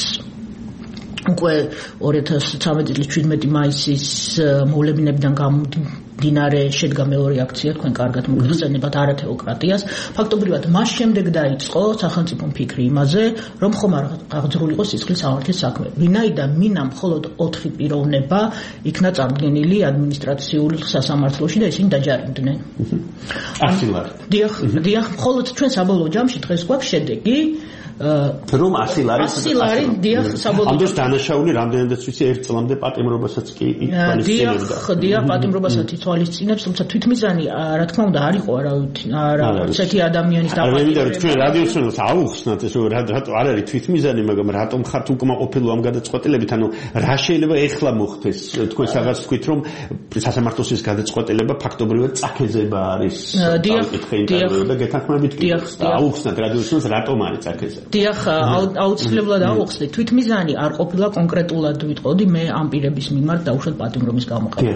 უკვე ორი ათას ცხრამეტი წლის შვიდმეტი მაისის მოვლენებიდან გამომდინარე შედგა მეორე აქცია, თქვენ კარგად მოგეხსენებათ არა თეოკრატიას. ფაქტობრივად მას შემდეგ დაიწყო სახელმწიფო ფიქრი იმაზე, რომ ხომ არ აღძრულიყო სისხლის სამართლის საქმე. ვინაიდან მინამ მხოლოდ ოთხი პიროვნება იქნა წარდგენილი ადმინისტრაციულ სასამართლოში და ისინი დაჯარიმდნენ. ასილარი. დიახ, დიახ, მხოლოდ ჩვენ საბოლოო ჯამში დღეს გვაქვს შედეგი რომ ასილარი ასილარი დიახ საბოლოო ამას დანაშაული რამდენადაც ვიცი ერთ წლამდე პატიმრობასაც კი ითვალისწინებდა. დიახ, დიახ, პატიმრობასაც თვალისწინებს, თუმცა თვითმიზანი რა თქმა უნდა არ იყო არა ესეთი ადამიანის დაპატიმრება. არა, თქვენ რადიოსმენელს აუხსნათ ეს რატო არ არის თვითმიზანი, მაგრამ რატომ ხართ უკმაყოფილო ამ გადაწყვეტილებით, ანუ რა შეიძლება ეხლა მოხდეს? თქვენ რაღაც თქვით რომ სასამართლოს ეს გადაწყვეტილება ფაქტობრივად წაქეზება არის. საკითხი ინტერვიუ და გეთანხმებით კი. აუხსნათ რადიოსმენელს რატომ არის წაქეზება? დიახ, აუცილებლად აუხსნით. თვითმიზანი არ ყოფილა კონკრეტულად ვიტყოდი მე ამ პირების მიმართ დაუშვათ პატიმრობის გამოყენება.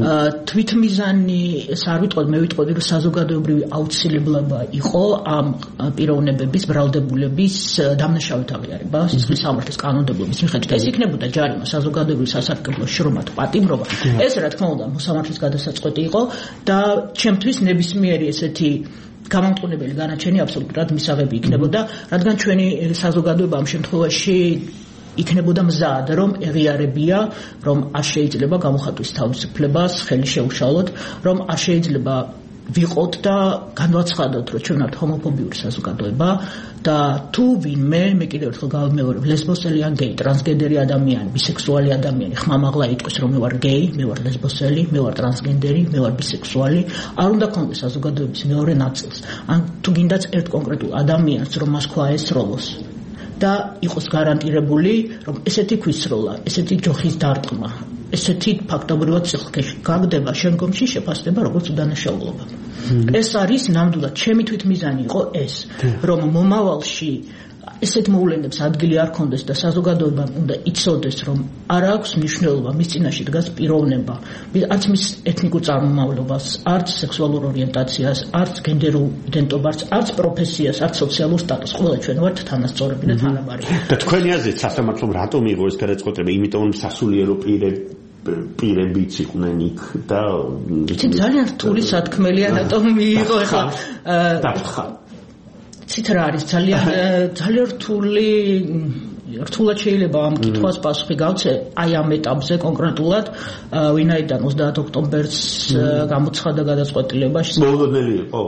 თვითმიზანის არ ვიტყოდი, მე ვიტყოდი რომ საზოგადოებრივი აუცილებლობა იყო ამ პიროვნებების ბრალდებულების დამნაშავედ აღიარება სისხლის სამართლის კანონმდებლობის მიხედვით. ეს იქნებოდა ჯარიმა საზოგადოებრივი სასარგებლო შრომად პატიმრობა. ეს რა თქმა უნდა მოსამართლის გადასაწყვეტი იყო და ჩემთვის ნებისმიერი ესეთი გამამტყუნებელი განაჩენი აბსოლუტურად მისაღები იქნებოდა, რადგან ჩვენი საზოგადოება ამ შემთხვევაში იქნებოდა მზად, რომ ეღიარებია, რომ არ შეიძლება გამოხატვის თავისუფლებას ხელი შეუშალოთ, რომ არ შეიძლება ვიყოთ და განვაცხადოთ, რომ ჩვენ ვართ ჰომოფობიური საზოგადოება და თუ ვინმე, მე კიდევ ერთხელ გავიმეორებ, ლესბოსელი ან გეი, ტრანსგენდერი ადამიანი, ბისექსუალი ადამიანი ხმამაღლა იტყვის, რომ მე ვარ გეი, მე ვარ ლესბოსელი, მე ვარ ტრანსგენდერი, მე ვარ ბისექსუალი, არ უნდა კონდეს საზოგადოების მეორე ნაწილს. ან თუ გინდაც ერთ კონკრეტულ ადამიანს, რომ მას ქვა ესროლოს და იყოს გარანტირებული, რომ ესეთი ქვისროლა, ესეთი ჯოხის დარტყმა, ესეთი ფაქტობრივად სიხლში გაგდება შემდგომში შეფასდება როგორც უდანაშაულობა. ეს არის ნამდვილად ჩემი თვითმიზანი იყო ეს, რომ მომავალში ესეთ მოვლენებს ადგილი არ კონდეს და საზოგადოებამ უნდა იცოდეს, რომ არ აქვს მნიშვნელობა მის წინაშე დგას პიროვნება, არც მის ეთნიკურ წარმომავლობას, არც სექსუალურ ორიენტაციას, არც გენდერულ იდენტობას, არც პროფესიას, არც სოციალურ სტატუსს. ყველა ჩვენ ვართ თანასწორები და თანაბარი. და თქვენი აზრით სასამართლომ რატომ მიიღო ეს გადაწყვეტილება? იმიტომ რომ სასულიერო პირები პირებიც იყვნენ იქ და ძალიან რთული სათქმელია რატომ მიიღო ახლა დაფრთხა ცით რა არის ძალიან ძალიან რთული რთულად შეიძლება ამ კითხვას პასუხი გავცე აი ამ ეტაპზე კონკრეტულად ვინაიდან ოცდაათ ოქტომბერს გამოცხადა გადაწყვეტილება მოულოდნელი იყო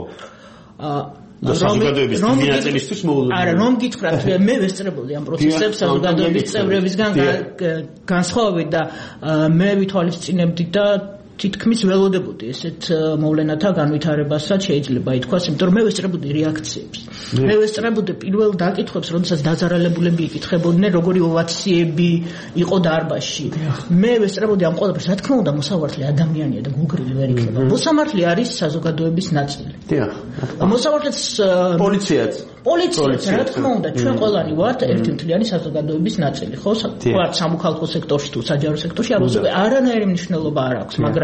და საზოგადოების დინაწილისთვის მოულოდნელი არა რომ გითხრათ მე ვესწრებოდი ამ პროცესებს საზოგადოების წევრებისგან განსხვავებით და მე ვითვალისწინებდი და თითქმის ველოდებოდი ესეთ მოვლენათა განვითარებასაც შეიძლება ითქვას, იმიტომ რომ მე ვესწრებოდი რეაქციებს. მე ვესწრებოდი პირველ დაკითხვებს, როდესაც დაზარალებულები იკითხებოდნენ, როგორი ოვაციები იყო დარბაზში. მე ვესწრებოდი ამ ყველაფერს, რა თქმა უნდა, მოსამართლე ადამიანია და გულგრილი ვერ იქნება. მოსამართლე არის საზოგადოების ნაწილი. დიახ. მოსამართლეც პოლიციაც პოლიციაც რა თქმა უნდა, ჩვენ ყველანი ვართ ერთი მთლიანი საზოგადოების ნაწილი, ხო? ვართ სამოქალაქო სექტორში თუ საჯარო სექტორში, ამაზე არანაირი მნიშვნელობა არ აქვს, მაგრამ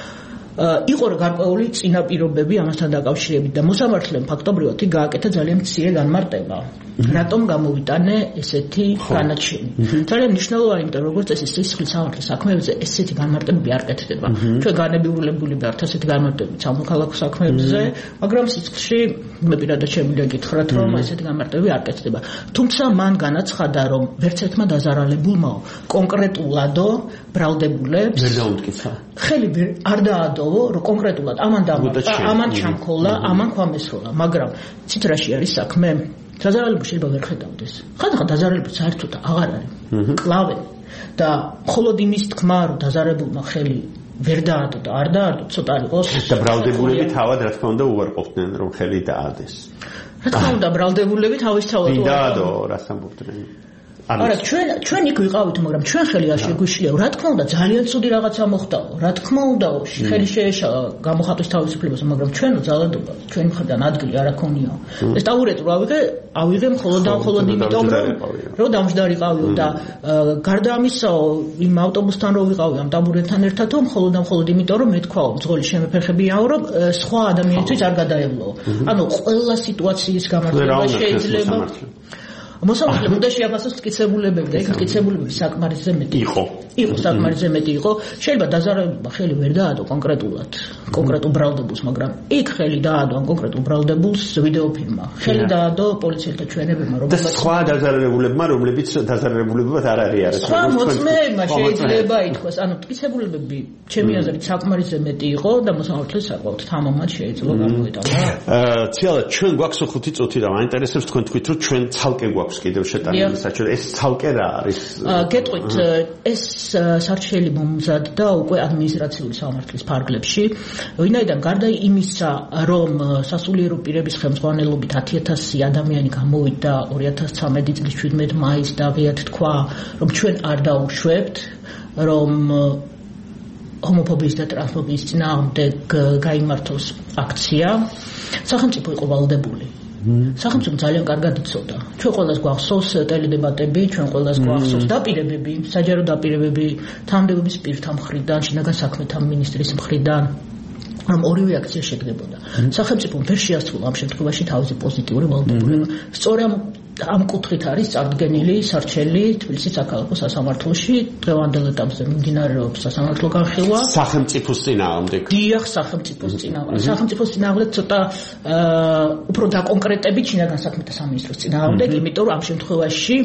იყო გარკვეული წინაპირობები ამასთან დაკავშირებით და მოსამართლემ ფაქტობრივად გააკეთა ძალიან მცირე განმარტება. რატომ გამოვიტანე ესეთი განაჩენი? ძალიან მნიშვნელოვანი, იმიტომ რომ როგორც წესი სისხლის სამართლის საქმეებზე ესეთი განმარტებები არ კეთდება. ჩვენ განებიულებულები ვართ ესეთი განმარტებებით სამოქალაქო საქმეებზე, მაგრამ სისხლში მე პირადად შემიძლია გითხრათ, რომ ესეთი განმარტებები არ კეთდება. თუმცა მან განაცხადა, რომ ვერც ერთმა დაზარალებულმა კონკრეტულადო ბრალდებულებს ვერ დაუტკიცა. ხელი არ დაადოვო, რომ კონკრეტულად ამან დამართა, ამან ჩამქოლა, ამან ქვამესროლა, მაგრამ ცით რაში არის საქმე? დაზარალებული შეიძლება ვერ ხედავდეს. ხანდახან დაზარალებული საერთოდ აღარ არის. კლავენ და მხოლოდ იმის თქმა, რომ დაზარალებულმა ხელი ვერ დაადო და არ დაადო, ცოტა იყოს. და ბრალდებულები თავად რა თქმა უნდა უარყოფდნენ, რომ ხელი დაადეს. რა თქმა უნდა, ბრალდებულები თავისთავად უარყოფდნენ. დაადო, რას ამბობდნენ? არა, ჩვენ ჩვენ იქ ვიყავით, მაგრამ ჩვენ ხელი არ შეგვიშლიაო. რა თქმა უნდა, ძალიან ცუდი რაღაცა მოხდაო. რა თქმა უნდა, ხელი შეეშალა გამოხატვის თავისუფლებას, მაგრამ ჩვენო ძალადობა, ჩვენი მხრიდან ადგილი არ აქონიაო. ეს ტაბურეტი ავიღე, ავიღე მხოლოდ და მხოლოდ იმიტომ, რომ რომ დამჯდარიყავიო და გარდა ამისაო, იმ ავტობუსთან რო ვიყავი ამ ტაბურეტთან ერთადო, მხოლოდ და მხოლოდ იმიტომ, რომ მე თქვაო, მძღოლის შემეფერხებიაო, რომ სხვა ადამიანისთვის არ გადაევლო. ანუ ყველა სიტუაციის გამართება შეიძლება მოსამართლემ უნდა შეაფასოს მტკიცებულებები და იქ მტკიცებულებები საკმარისზე მეტი იყო. იყო საკმარისზე მეტი იყო. შეიძლება დაზარალებულმა ხელი ვერ დაადო კონკრეტულად, კონკრეტულ ბრალდებულს, მაგრამ იქ ხელი დაადო ამ კონკრეტულ ბრალდებულს ვიდეოფილმმა. ხელი დაადო პოლიციელთა ჩვენებებმა, რომელსაც და სხვა დაზარალებულებმა, რომლებიც დაზარალებულებად არ არის. სხვა მოწმეებმა შეიძლება ითქვას, ანუ მტკიცებულებები ჩემი აზრით საკმარისზე მეტი იყო და მოსამართლეს საკმაოდ თამამად შეიძლება გამოიტანა. აა, ცელა ჩვენ გვაქვს ხუთი წუთი და მაინტერესებს თქვენ თქვით, რომ ჩვენ ცალკე გვაქვს გვაქვს კიდევ შეტანილი საჭირო ეს ცალკე რა არის გეტყვით ეს სარჩელი მომზადდა უკვე ადმინისტრაციული სამართლის ფარგლებში ვინაიდან გარდა იმისა რომ სასულიერო პირების ხელმძღვანელობით ათი ათასი ადამიანი გამოვიდა ორი ათას ცხრამეტი წლის შვიდმეტი მაისს და ღიად თქვა რომ ჩვენ არ დაუშვებთ რომ ჰომოფობიის და ტრანსფობიის წინააღმდეგ გაიმართოს აქცია სახელმწიფო იყო ვალდებული სახელმწიფო ძალიან კარგად იცოდა ჩვენ ყველას გვახსოვს ტელედებატები ჩვენ ყველას გვახსოვს დაპირებები საჯარო დაპირებები თანამდებობის პირთა მხრიდან შინაგან საქმეთა მინისტრის მხრიდან რომ ორივე აქცია შეგდებოდა სახელმწიფო ვერ შეასრულა ამ შემთხვევაში თავისი პოზიტიური ვალდებულება სწორედ ამ კუთხით არის წარდგენილი სარჩელი თბილისის საქალაქო სასამართლოში დღევანდელ ეტაპზე მიმდინარეობს სასამართლო განხილვა სახელმწიფოს წინააღმდეგ დიახ სახელმწიფოს წინააღმდეგ სახელმწიფოს წინააღმდეგ ცოტა უფრო დაკონკრეტებით შინაგან საქმეთა სამინისტროს წინააღმდეგ იმიტომ რომ ამ შემთხვევაში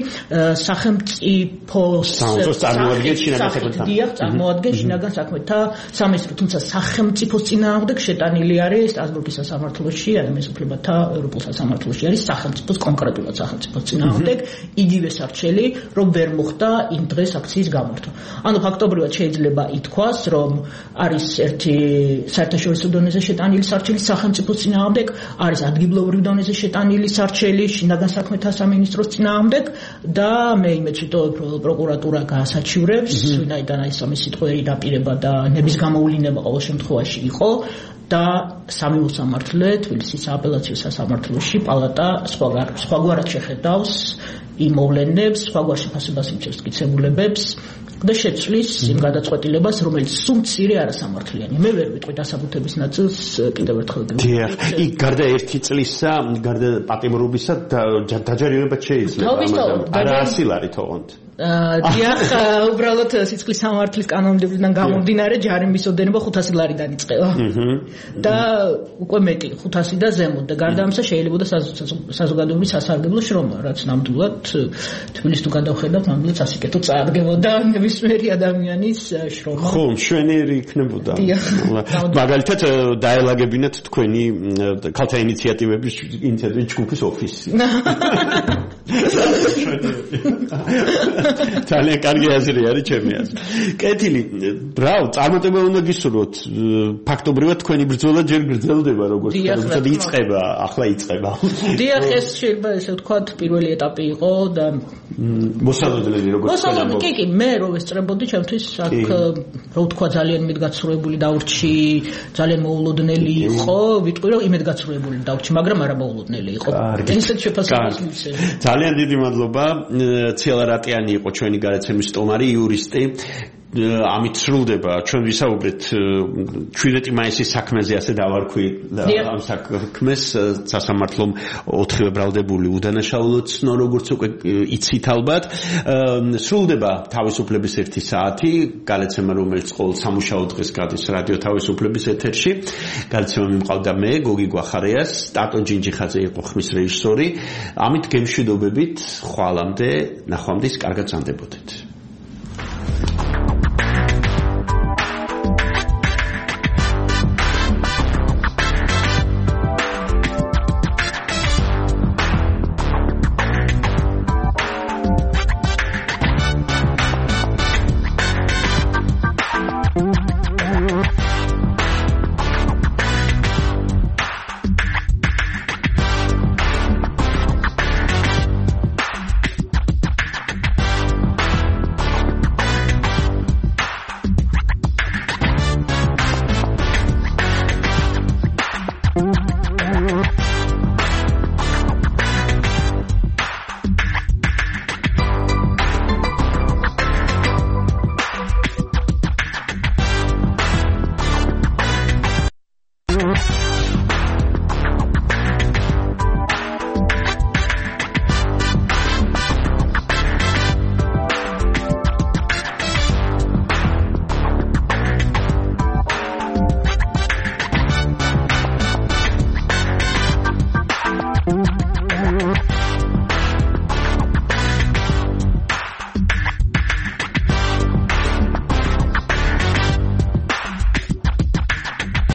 სახელმწიფოს წარმოადგენს შინაგან საქმეთა დიახ წარმოადგენს შინაგან საქმეთა სამინისტრო თუმცა სახელმწიფოს წინააღმდეგ შეტანილი არის სტრასბურგის სასამართლოში ადამიანის უფლებათა ევროპულ სასამართლოში არის სახელმწიფოს კონკრეტულად სახელმწიფოს წინააღმდეგ იგივე სარჩელი რომ ვერ მოხდა იმ დღეს აქციის გამართვა. ანუ ფაქტობრივად შეიძლება ითქვას რომ არის ერთი საერთაშორისო დონეზე შეტანილი სარჩელი სახელმწიფოს წინააღმდეგ, არის ადგილობრივ დონეზე შეტანილი სარჩელი შინაგან საქმეთა სამინისტროს წინააღმდეგ და მე იმედს ვიტოვებ რომ პროკურატურა გაასაჩივრებს, ვინაიდან აი სამი სიტყვერი დაპირება და ნების გამოვლინება ყოველ შემთხვევაში იყო და სამი მოსამართლე თბილისის სააპელაციო სასამართლოში პალატა სხვაგვარად შეხედავს იმ მოვლენებს, სხვაგვარ შეფასებას იწევს მტკიცებულებებს და შეცვლის იმ გადაწყვეტილებას, რომელიც სულ მცირე არასამართლიანი. მე ვერ ვიტყვი დასაბუთების ნაწილს კიდევ ერთხელ გიგო. დიახ, იქ გარდა ერთი წლისა, გარდა პატიმრობისა დაჯერებებაც შეიძლება, მაგრამ არა ასი ლარი თողონთ. დიახ, უბრალოდ სიცხლის სამართლის კანონმდებლიდან გამომდინარე ჯარიმის ოდენობა ხუთასი ლარიდან იწყება. და უკვე მეტი ხუთასი და ზემოთ და გარდა ამისა შეიძლება და საზოგადოების სასარგებლო შრომა, რაც ნამდვილად თბილისს თუ გადავხედავთ, ნამდვილად სასიკეთო წარდგებოდა ნებისმიერი ადამიანის შრომა. ხო, მშვენიერი იქნებოდა. მაგალითად დაელაგებინათ თქვენი ქალთა ინიციატივების ინიციატივის ჯგუფის ოფისი. ძალიან კარგი აზრი არის ჩემი აზრი. კეთილი, ბრავო, წარმატება უნდა გისურვოთ. ფაქტობრივად თქვენი ბრძოლა ჯერ გრძელდება როგორც თუმცა იწყება, ახლა იწყება. დიახ, ეს შეიძლება ესე ვთქვათ, პირველი ეტაპი იყო და მოსალოდნელი როგორც მოსალოდნელი კი კი, მე რო ვესწრებოდი, ჩემთვის აქ რო ვთქვა ძალიან იმედგაცრუებული დავრჩი, ძალიან მოულოდნელი იყო, ვიტყვი რომ იმედგაცრუებული დავრჩი, მაგრამ არა მოულოდნელი იყო. ესეთ შეფასებას მივცემ. ძალიან დიდი მადლობა. ციალა რატიანი იყო ჩვენი გადაცემის სტუმარი, იურისტი. ამით სრულდება ჩვენ ვისაუბრეთ შვიდმეტი მაისის საქმეზე ასე დავარქვი ამ საქმეს სასამართლომ ოთხივე ბრალდებული უდანაშაულოდ ცნო როგორც უკვე იცით ალბათ სრულდება თავისუფლების ერთი საათი გადაცემა რომელიც ყოველ სამუშაო დღეს გადის რადიო თავისუფლების ეთერში გადაცემა მიმყავდა მე გოგი გვახარიას ტატო ჯინჯიხაძე იყო ხმის რეჟისორი ამით გემშვიდობებით ხვალამდე ნახვამდის კარგად ზანდებოდეთ